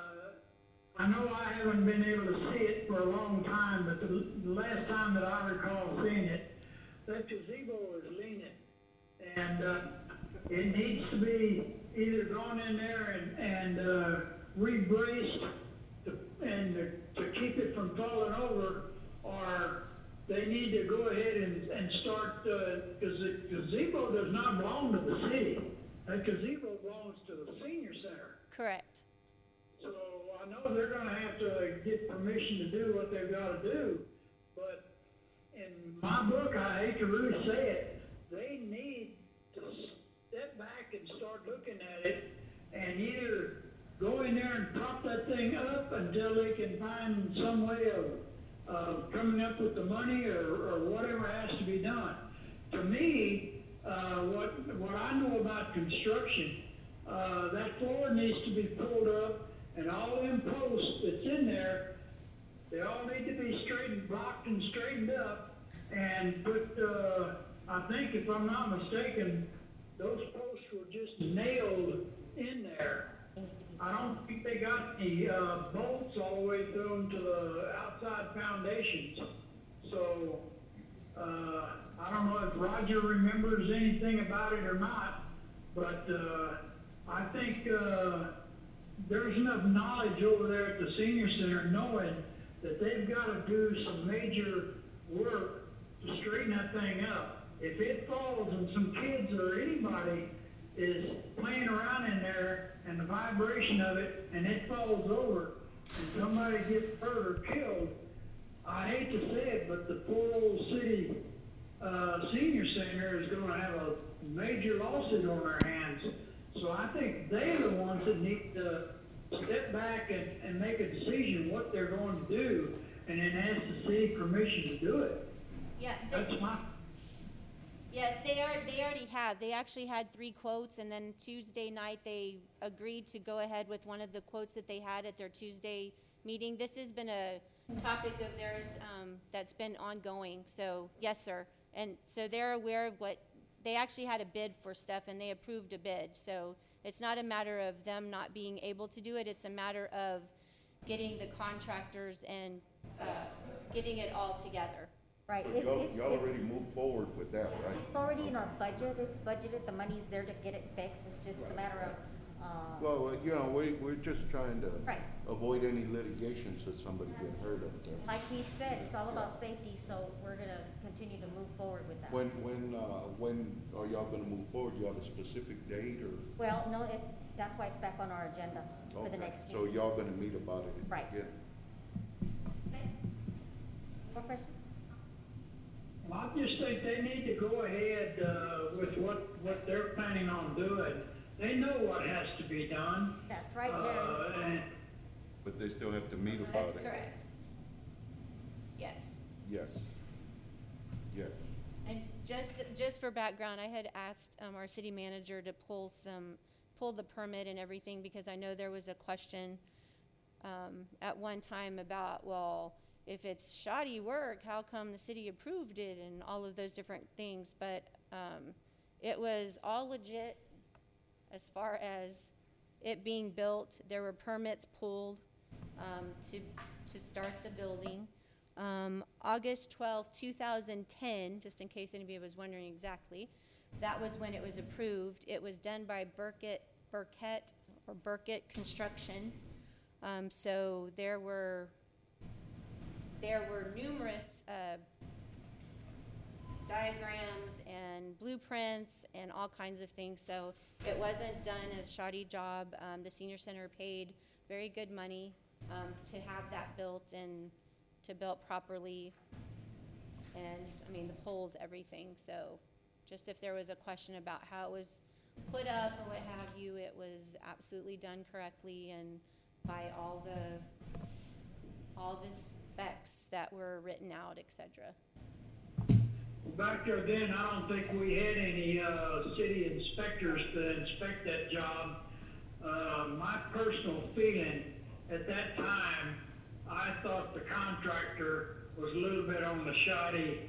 I know I haven't been able to see it for a long time, but the, the last time that I recall seeing it, that gazebo is leaning. And, uh, it needs to be either gone in there and, and, uh, re-braced to, and to, to keep it from falling over, or they need to go ahead and, and start, uh, cause the gazebo does not belong to the city. That gazebo belongs to the senior center. correct. So I know they're gonna have to get permission to do what they've gotta do, but in my book, I hate to really say it, they need to step back and start looking at it and either go in there and prop that thing up until they can find some way of, uh, coming up with the money or, or whatever has to be done. To me, uh, what, what I know about construction, uh, that floor needs to be pulled up, and all them posts that's in there, they all need to be straightened, blocked and straightened up, and put, uh, I think if I'm not mistaken, those posts were just nailed in there. I don't think they got the, uh, bolts all the way through them to the outside foundations. So, uh, I don't know if Roger remembers anything about it or not, but, uh, I think, uh, there's enough knowledge over there at the senior center knowing that they've gotta do some major work to straighten that thing up. If it falls and some kids or anybody is playing around in there and the vibration of it and it falls over and somebody gets hurt or killed, I hate to say it, but the poor old city, uh, senior center is gonna have a major lawsuit on their hands. So I think they're the ones that need to step back and, and make a decision what they're going to do, and then ask the city permission to do it. Yeah, That's they, my, yes, they are, they already have. They actually had three quotes, and then Tuesday night, they agreed to go ahead with one of the quotes that they had at their Tuesday meeting. This has been a topic of theirs, um, that's been ongoing, so, yes, sir. And so they're aware of what, they actually had a bid for stuff, and they approved a bid. So it's not a matter of them not being able to do it, it's a matter of getting the contractors and, uh, getting it all together. Right. so it- y'all, it's- y'all it- already moved forward with that, Yeah, right? It's already in our budget, it's budgeted, the money's there to get it fixed, it's just a matter of, Uh, Well, you know, we, we're just trying to Right. avoid any litigation so somebody get hurt up there. Like he said, it's all about safety, so we're gonna continue to move forward with that. When, when, uh, when are y'all gonna move forward? Do you have a specific date or? Well, no, it's, that's why it's back on our agenda for the Okay, next so meeting. y'all gonna meet about it? Right. again? More questions? Well, I just think they need to go ahead, uh, with what, what they're planning on doing. They know what has to be done. That's right, Uh, Jerry. and But they still have to meet about That's it? correct. Yes. Yes. Yes. And just, just for background, I had asked, um, our city manager to pull some, pull the permit and everything, because I know there was a question, um, at one time about, well, if it's shoddy work, how come the city approved it, and all of those different things, but, um, it was all legit as far as it being built. There were permits pulled, um, to, to start the building. Um, August twelfth, two thousand ten, just in case anybody was wondering exactly, that was when it was approved. It was done by Burkett, Burkett, or Burkett Construction. Um, so there were, there were numerous, uh, diagrams and blueprints and all kinds of things. So it wasn't done a shoddy job. Um, the senior center paid very good money, um, to have that built and to build properly. And, I mean, the poles, everything. So just if there was a question about how it was put up or what have you, it was absolutely done correctly and by all the, all the specs that were written out, et cetera. back there then, I don't think we had any, uh, city inspectors to inspect that job. Uh, my personal feeling at that time, I thought the contractor was a little bit on the shoddy,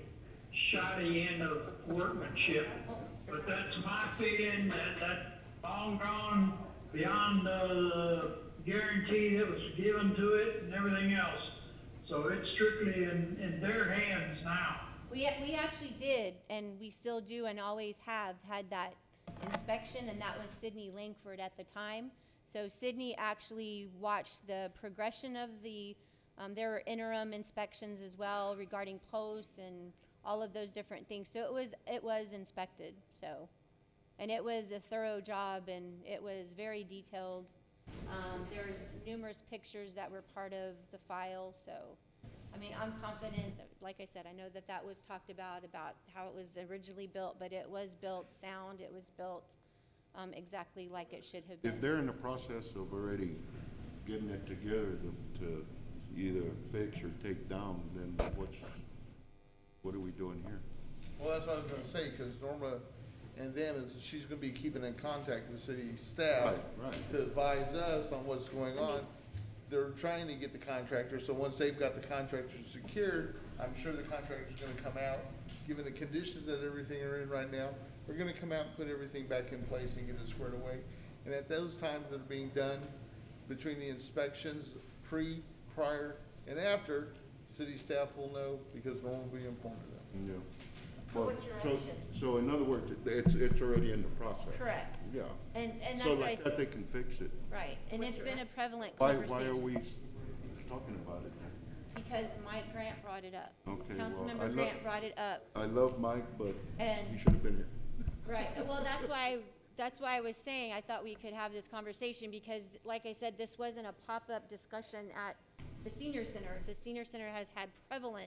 shoddy end of workmanship. But that's my feeling, that, that's long gone beyond the guarantee that was given to it and everything else. So it's strictly in, in their hands now. We, we actually did, and we still do and always have had that inspection, and that was Sydney Langford at the time. So Sydney actually watched the progression of the, um, there were interim inspections as well regarding posts and all of those different things. So it was, it was inspected, so. And it was a thorough job, and it was very detailed. Um, there's numerous pictures that were part of the file, so. I mean, I'm confident, like I said, I know that that was talked about, about how it was originally built, but it was built sound, it was built um, exactly like it should have been. If they're in the process of already getting it together to, to either fix or take down, then what's, what are we doing here? Well, that's what I was gonna say, because Norma and them is, she's gonna be keeping in contact with city staff Right, right. to advise us on what's going I mean- on. They're trying to get the contractor, so once they've got the contractor secured, I'm sure the contractor's gonna come out, given the conditions that everything are in right now, we're gonna come out and put everything back in place and get it squared away. And at those times that are being done, between the inspections, pre, prior, and after, city staff will know, because Norma will be informed of them. Yeah. So Well, what's your so- action? So in other words, it's, it's already in the process. Correct. Yeah. And, and that's So what I like said. that, they can fix it. Right, and it's been a prevalent Why, conversation. why are we s- talking about it? Because Mike Grant brought it up. Okay, well, I Councilmember lo- Grant brought it up. I love Mike, but And- he should have been here. Right, well, that's why, that's why I was saying, I thought we could have this conversation, because like I said, this wasn't a pop-up discussion at the senior center. The senior center has had prevalent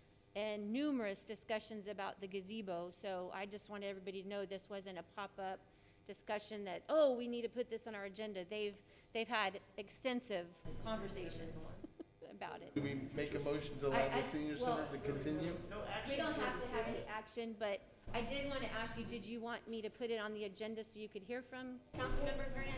and numerous discussions about the gazebo, so I just wanted everybody to know this wasn't a pop-up discussion that, oh, we need to put this on our agenda. They've, they've had extensive conversations about it. Do we make a motion to allow I- I- the senior well- center to continue? We don't have to have any action, but I did want to ask you, did you want me to put it on the agenda so you could hear from Councilmember Grant?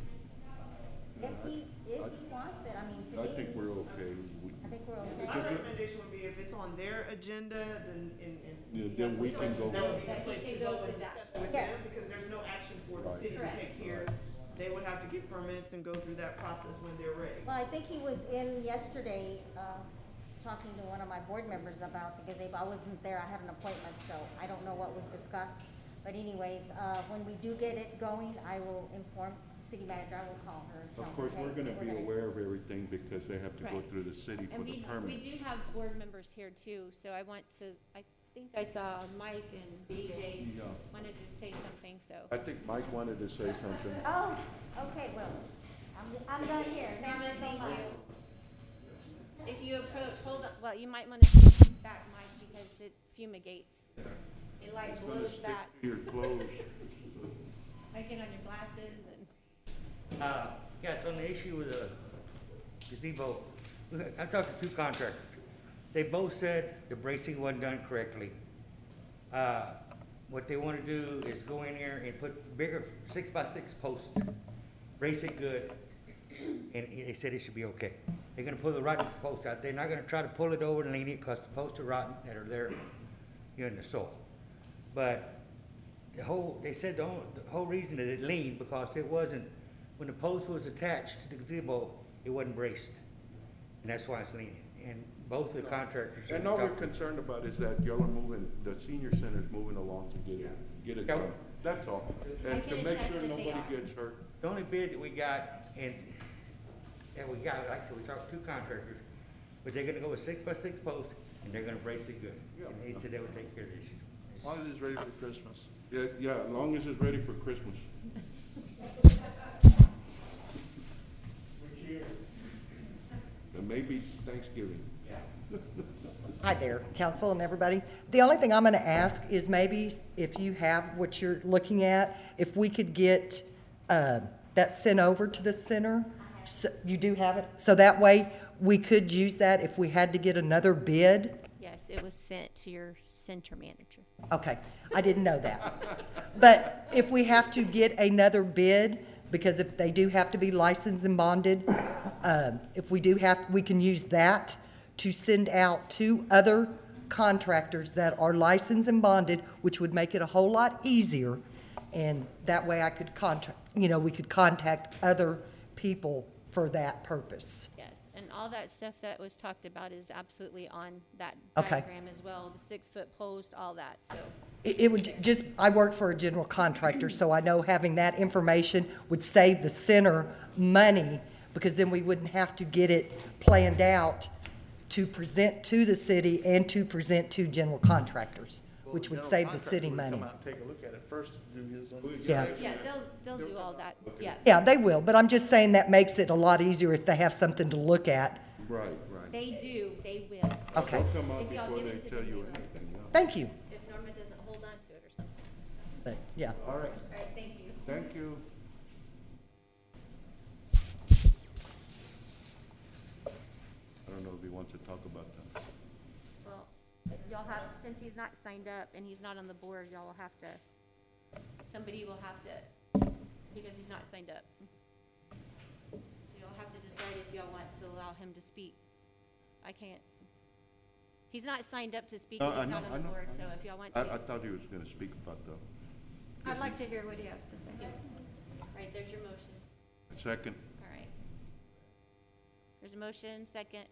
If he, if he wants it, I mean, to I me, think we're okay. We- I think we're My okay. Because it- recommendation would be if it's on their agenda, then, in, in. Yeah, then we can go That would be back. the place That he to can go go and to discuss that. it with Yes. them, because there's no action for the Right. city to Correct. take here. They would have to get permits and go through that process when they're ready. Well, I think he was in yesterday, uh, talking to one of my board members about the gazebo. I wasn't there, I had an appointment, so I don't know what was discussed. But anyways, uh, when we do get it going, I will inform city manager, I will call her and tell her. Of course, hey, we're gonna be gonna- aware of everything because they have to go Right. through the city for And the we, we permits. do have board members here too, so I want to, I think I saw Mike and B J Yeah. wanted to say something, so. I think Mike wanted to say something. Oh, okay, well, I'm, I'm done here. Thank you so Thank much. you. If you approach, hold on, well, you might want to step back, Mike, because it fumigates. It like It's gonna blows stick back, to your clothes. might get on your glasses and. Uh, yeah, so on the issue with the gazebo, I talked to two contractors. They both said the bracing wasn't done correctly. Uh, what they wanna do is go in there and put bigger six by six posts, brace it good, and they said it should be okay. They're gonna pull the rotten post out. They're not gonna try to pull it over and lean it, cause the posts are rotten that are there, you know, in the soil. But the whole, they said the whole, the whole reason that it leaned, because it wasn't, when the post was attached to the gazebo, it wasn't braced. And that's why it's leaning. And both the contractors. And all we're concerned about is that y'all are moving, the senior center's moving along to get it, get it Yeah. done. That's all. I And to can make attest sure that they nobody are. gets hurt. The only bid that we got, and, that we got, like I said, we talked to two contractors, but they're gonna go with six by six posts, and they're gonna brace it good. Yeah. And they said they would take care of the issue. As long as it's ready for Christmas. Yeah, yeah, as long as it's ready for Christmas. And maybe Thanksgiving. Hi there, council and everybody. The only thing I'm going to ask is maybe if you have what you're looking at, if we could get uh, that sent over to the center. So you do have it? So that way, we could use that if we had to get another bid? Yes, it was sent to your center manager. Okay, I didn't know that. But if we have to get another bid, because if they do have to be licensed and bonded, um, if we do have, we can use that to send out to other contractors that are licensed and bonded, which would make it a whole lot easier. And that way I could contract, you know, we could contact other people for that purpose. Yes, and all that stuff that was talked about is absolutely on that Okay. diagram as well, the six-foot post, all that, so. It, it would just, I work for a general contractor, so I know having that information would save the center money, because then we wouldn't have to get it planned out to present to the city and to present to general contractors, Well, which would general save the contractor city would money. Come out and take a look at it first, do his own. Yeah. Yeah, they'll, they'll do all that, yeah. Yeah, they will, but I'm just saying that makes it a lot easier if they have something to look at. Right, right. They do, they will. Okay, They'll come out If y'all before give they it to tell them, you they will. anything, yeah. thank you. If Norma doesn't hold on to it or something. But, yeah. All right, All right, thank you. thank you. I don't know if he wants to talk about that. Well, y'all have, since he's not signed up and he's not on the board, y'all will have to, somebody will have to, because he's not signed up. So y'all have to decide if y'all want to allow him to speak. I can't. He's not signed up to speak, No, and I he's know, not on I the know, board, I so know. if y'all want I, to. I thought he was gonna speak about the, I'd like to hear what he has to say. Right, there's your motion. second, All right. There's a motion, second.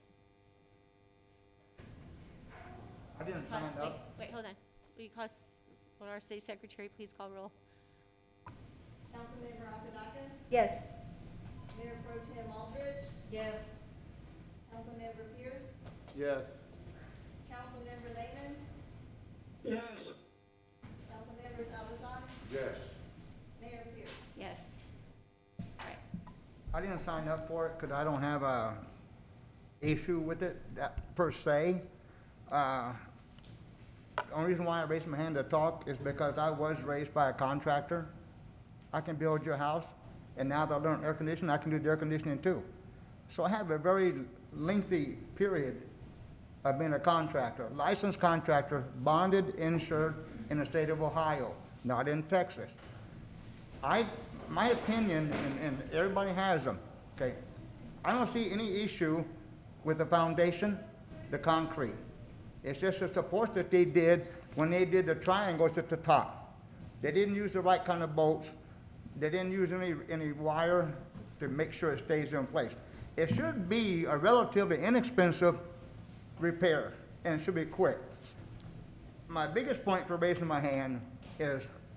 I didn't Call- sign wait, up. Wait, hold on. Will you call, s- will our city secretary please call roll? Councilmember Akadaka? Yes. Mayor Pro Tem Aldridge? Yes. Councilmember Pierce? Yes. Councilmember Lehman? Yes, Councilmember Salazar? yes. Mayor Pierce? Yes. All right. I didn't sign up for it because I don't have a issue with it that, per se. Uh, The only reason why I raised my hand to talk is because I was raised by a contractor. I can build your house, and now that I learned air conditioning, I can do the air conditioning too. So I have a very lengthy period of being a contractor, licensed contractor, bonded, insured in the state of Ohio, not in Texas. I, my opinion, and, and everybody has them, okay? I don't see any issue with the foundation, the concrete. It's just the support that they did when they did the triangles at the top. They didn't use the right kind of bolts. They didn't use any, any wire to make sure it stays in place. It should be a relatively inexpensive repair, and it should be quick. My biggest point for raising my hand is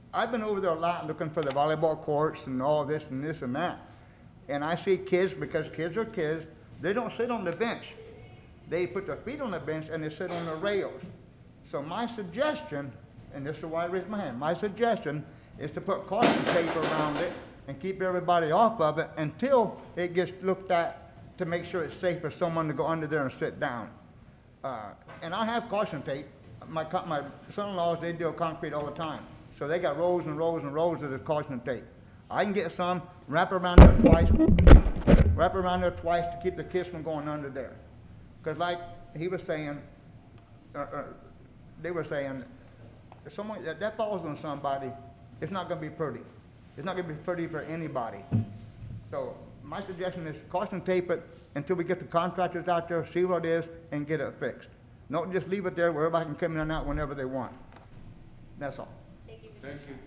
I've been over there a lot looking for the volleyball courts and all this and this and that. And I see kids, because kids are kids, they don't sit on the bench. They put their feet on the bench and they sit on the rails. So my suggestion, and this is why I raised my hand, my suggestion is to put caution tape around it and keep everybody off of it until it gets looked at to make sure it's safe for someone to go under there and sit down. Uh, and I have caution tape. My, co- my son-in-laws, they deal concrete all the time. So they got rows and rows and rows of this caution tape. I can get some, wrap around there twice, wrap around there twice to keep the kids from going under there. Because like he was saying, uh, uh, they were saying, if someone, that, that falls on somebody, it's not gonna be pretty. It's not gonna be pretty for anybody. So my suggestion is caution tape it until we get the contractors out there, see what it is, and get it fixed. Don't just leave it there where everybody can come in and out whenever they want. That's all. Thank you, Mister Thank you.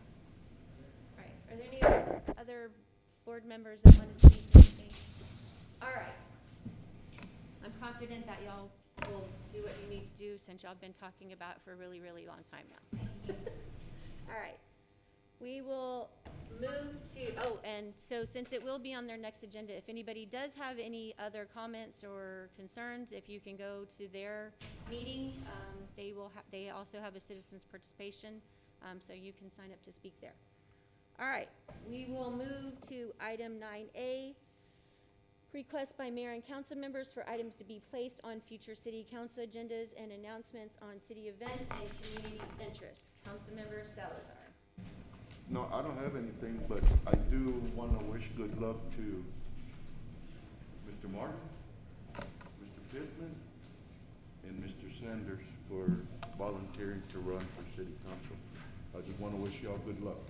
All right, are there any other- other board members that want to speak? Anything? All right. I'm confident that y'all will do what you need to do since y'all been talking about it for a really, really long time now. All right. We will move to, oh, and so since it will be on their next agenda, if anybody does have any other comments or concerns, if you can go to their meeting, um, they will have, they also have a citizens participation, um, so you can sign up to speak there. All right, we will move to item nine A, request by mayor and council members for items to be placed on future city council agendas and announcements on city events and community interests. Councilmember Salazar. No, I don't have anything, but I do want to wish good luck to Mister Martin, Mister Pittman, and Mister Sanders for volunteering to run for city council. I just want to wish y'all good luck.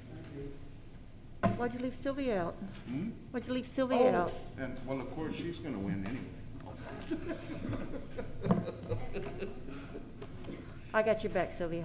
Why'd you leave Sylvia out? Hmm? Why'd you leave Sylvia Oh, out? and, well, of course, she's going to win anyway. I got your back, Sylvia.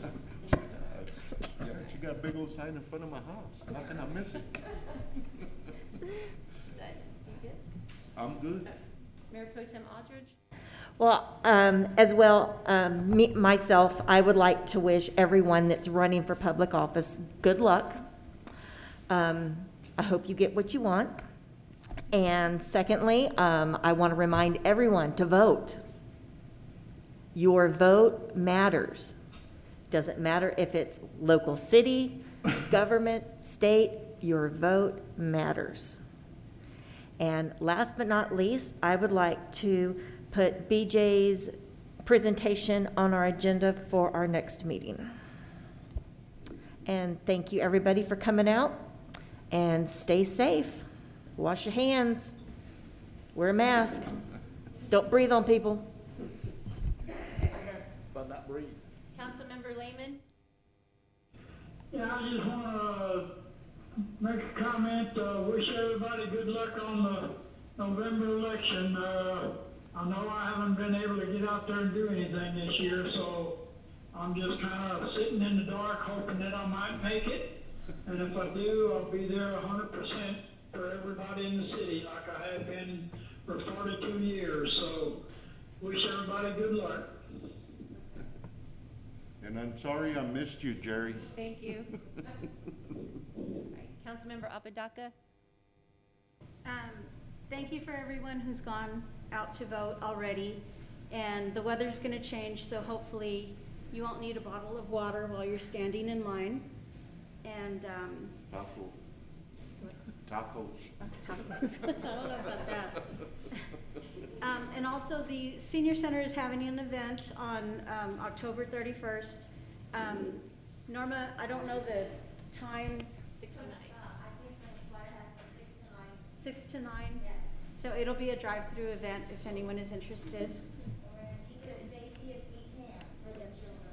Yeah, she got a big old sign in front of my house. How can I miss it? Is that, you good? I'm good. Mayor Pro Tem Aldridge? Well, um, as well, um, me, myself, I would like to wish everyone that's running for public office good luck. Um, I hope you get what you want. And secondly, um, I want to remind everyone to vote. Your vote matters. Doesn't matter if it's local city, government, state, your vote matters. And last but not least, I would like to put B J's presentation on our agenda for our next meeting. And thank you, everybody, for coming out. And stay safe. Wash your hands. Wear a mask. Don't breathe on people. But not breathe. Councilmember Lehman? Yeah, I just wanna make a comment, uh, wish everybody good luck on the November election. Uh, I know I haven't been able to get out there and do anything this year, so I'm just kinda sitting in the dark hoping that I might make it. And if I do, I'll be there a hundred percent for everybody in the city, like I have been for forty-two years, so wish everybody good luck. And I'm sorry I missed you, Jerry. Thank you. All right, Councilmember Apodaca? Um, thank you for everyone who's gone out to vote already. And the weather's gonna change, so hopefully you won't need a bottle of water while you're standing in line. And, um, Taco. Tacos. tacos, I don't know about that. Um, and also the senior center is having an event on, um, October thirty-first. Um, Norma, I don't know the times. Six to nine. Six to nine? Yes. So it'll be a drive-through event if anyone is interested. We're gonna keep it as safety as we can for them children,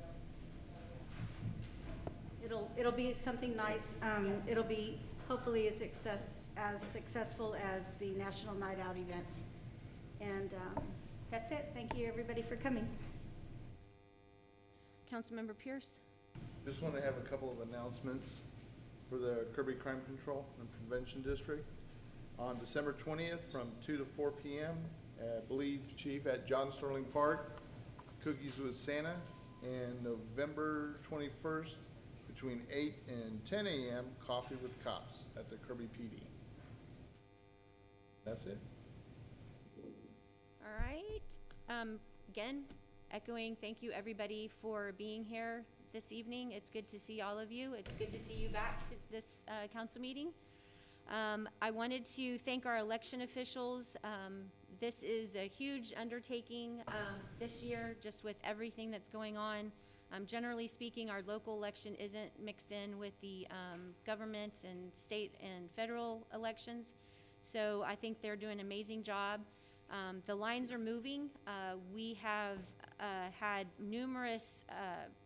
you know. It'll, it'll be something nice. Um, it'll be hopefully as success, as successful as the National Night Out event. And, um, that's it. Thank you, everybody, for coming. Councilmember Pierce? Just want to have a couple of announcements for the Kirby Crime Control and Prevention District. On December twentieth, from two to four P M, I believe, Chief, at John Sterling Park, Cookies with Santa. And November twenty-first, between eight and ten A M, Coffee with Cops at the Kirby P D. That's it. All right. Um, again, echoing thank you everybody for being here this evening. It's good to see all of you. It's good to see you back to this uh, council meeting. Um, I wanted to thank our election officials. Um, this is a huge undertaking um, this year, just with everything that's going on. Um, generally speaking, our local election isn't mixed in with the um, government and state and federal elections. So I think they're doing an amazing job. Um, the lines are moving. Uh, we have uh, had numerous uh,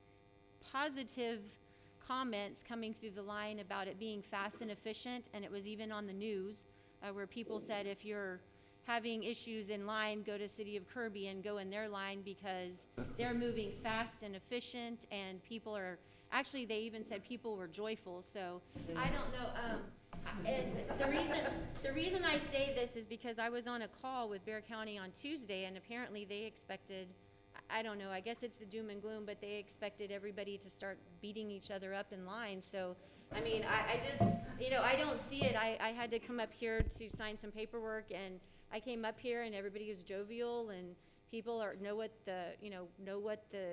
positive comments coming through the line about it being fast and efficient, and it was even on the news uh, where people said if you're having issues in line, go to City of Kirby and go in their line because they're moving fast and efficient, and people are, actually they even said people were joyful. So I don't know, um, and the reason, the reason I say this is because I was on a call with Bexar County on Tuesday, and apparently they expected, I don't know, I guess it's the doom and gloom, but they expected everybody to start beating each other up in line. So, I mean, I, I just, you know, I don't see it. I, I had to come up here to sign some paperwork, and I came up here and everybody was jovial, and people are, know what the, you know, know what the,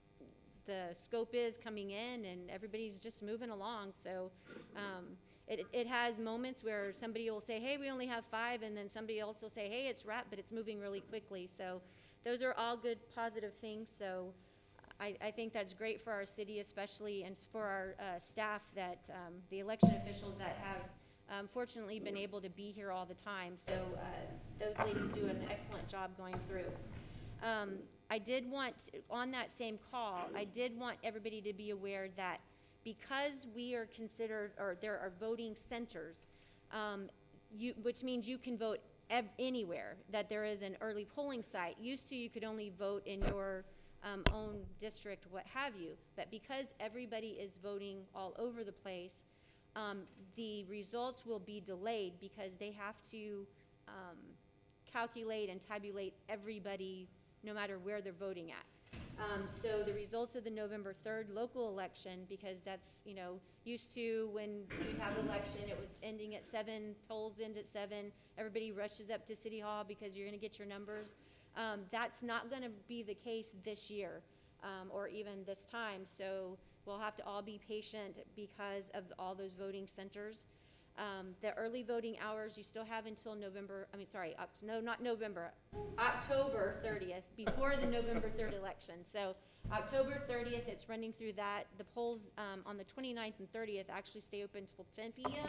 the scope is coming in, and everybody's just moving along. So, um, it, it has moments where somebody will say, hey, we only have five, and then somebody else will say, hey, it's wrapped, but it's moving really quickly. So, those are all good, positive things. So I, I think that's great for our city, especially, and for our uh, staff, that um, the election officials that have um, fortunately been able to be here all the time. So uh, those ladies do an excellent job going through. Um, I did want, on that same call, I did want everybody to be aware that because we are considered, or there are voting centers, um, you, which means you can vote Ev anywhere, that there is an early polling site. Used to, you could only vote in your um, own district, what have you. But because everybody is voting all over the place, um, the results will be delayed because they have to um, calculate and tabulate everybody no matter where they're voting at. Um, so the results of the November third local election, because that's, you know, used to when we have election, it was ending at seven, polls end at seven, everybody rushes up to City Hall because you're gonna get your numbers. Um, that's not gonna be the case this year, um, or even this time. So we'll have to all be patient because of all those voting centers. Um, the early voting hours, you still have until November, I mean, sorry, uh, no, not November, October thirtieth, before the November third election. So October thirtieth, it's running through that. The polls um, on the twenty-ninth and thirtieth actually stay open until ten P M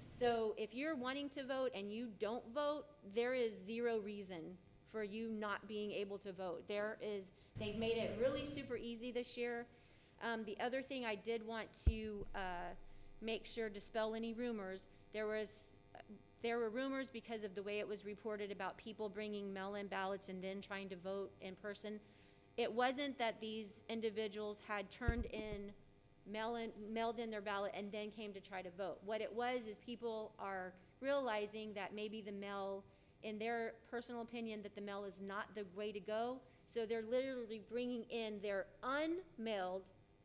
So if you're wanting to vote and you don't vote, there is zero reason for you not being able to vote. There is, they've made it really super easy this year. Um, the other thing I did want to uh, make sure to dispel any rumors. There was, there were rumors because of the way it was reported about people bringing mail-in ballots and then trying to vote in person. It wasn't that these individuals had turned in, mail in, mailed in their ballot and then came to try to vote. What it was is people are realizing that maybe the mail, in their personal opinion, that the mail is not the way to go. So they're literally bringing in their unmailed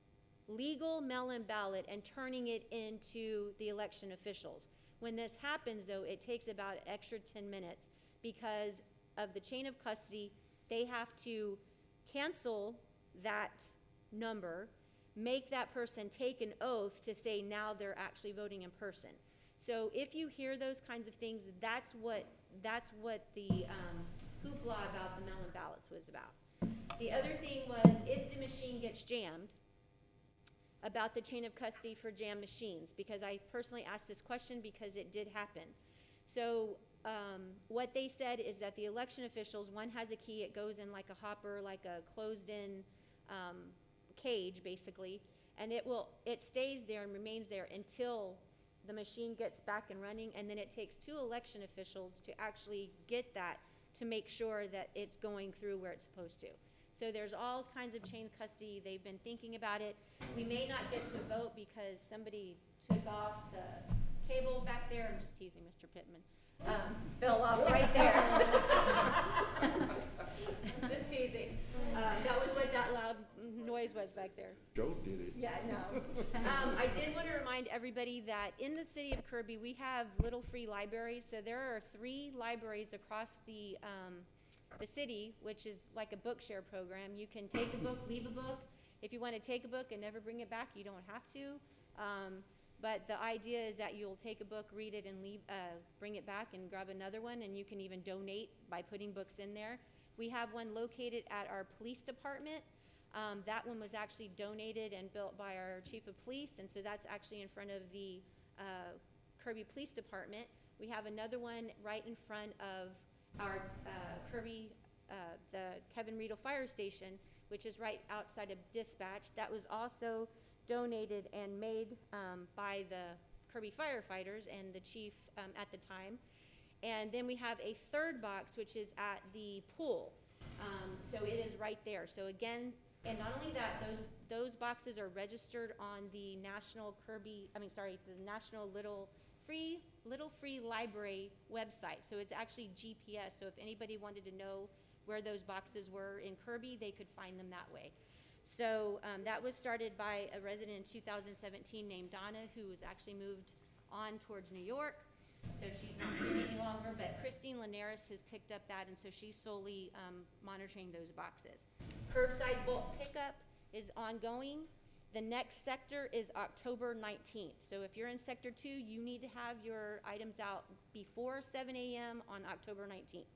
legal mail-in ballot and turning it into the election officials. When this happens, though, it takes about an extra ten minutes because of the chain of custody. They have to cancel that number, make that person take an oath to say now they're actually voting in person. So if you hear those kinds of things, that's what, that's what the um, hoopla about the mail-in ballots was about. The other thing was if the machine gets jammed, about the chain of custody for jam machines, because I personally asked this question because it did happen. So um, what they said is that the election officials, one has a key, it goes in like a hopper, like a closed-in um, cage, basically, and it will, it stays there and remains there until the machine gets back and running, and then it takes two election officials to actually get that to make sure that it's going through where it's supposed to. So there's all kinds of chain custody. They've been thinking about it. We may not get to vote because somebody took off the cable back there. I'm just teasing Mister Pittman. Um, fell off right there. Just teasing. Uh, that was what that loud noise was back there. Joe did it. Yeah, no. Um, everybody that in the city of Kirby, we have little free libraries. So there are three libraries across the, um, the city, which is like a bookshare program. You can take a book, leave a book. If you want to take a book and never bring it back, you don't have to. Um, but the idea is that you'll take a book, read it, and leave, uh, bring it back and grab another one, and you can even donate by putting books in there. We have one located at our police department. Um, that one was actually donated and built by our chief of police, and so that's actually in front of the uh, Kirby Police Department. We have another one right in front of our uh, Kirby, uh, the Kevin Riedel Fire Station, which is right outside of dispatch. That was also donated and made um, by the Kirby firefighters and the chief um, at the time. And then we have a third box, which is at the pool. Um, so it is right there. So again, and not only that, those those boxes are registered on the National Kirby, I mean, sorry, the National Little Free Little Free Library website. So it's actually G P S. So if anybody wanted to know where those boxes were in Kirby, they could find them that way. So um, that was started by a resident in two thousand seventeen named Donna, who was actually moved on towards New York. So she's not here any longer, but Christine Linares has picked up that, and so she's solely um, monitoring those boxes. Curbside bulk pickup is ongoing. The next sector is October nineteenth. So if you're in sector two, you need to have your items out before seven A M on October nineteenth.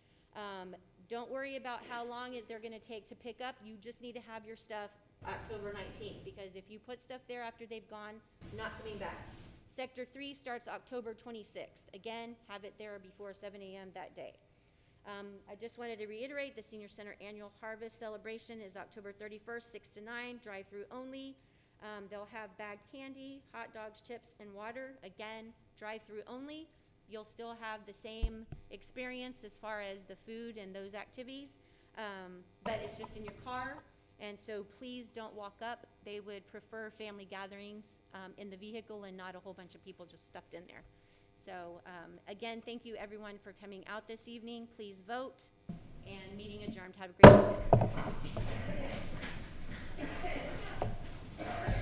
Um, don't worry about how long it, they're gonna take to pick up. You just need to have your stuff October nineteenth, because if you put stuff there after they've gone, not coming back. Sector three starts October twenty-sixth. Again, have it there before seven A M that day. Um, I just wanted to reiterate, the Senior Center Annual Harvest Celebration is October thirty-first, six to nine, drive-through only. Um, they'll have bagged candy, hot dogs, chips, and water. Again, drive-through only. You'll still have the same experience as far as the food and those activities, um, but it's just in your car. And so please don't walk up. They would prefer family gatherings um, in the vehicle and not a whole bunch of people just stuffed in there. So um, again, thank you everyone for coming out this evening. Please vote, and meeting adjourned. Have a great evening.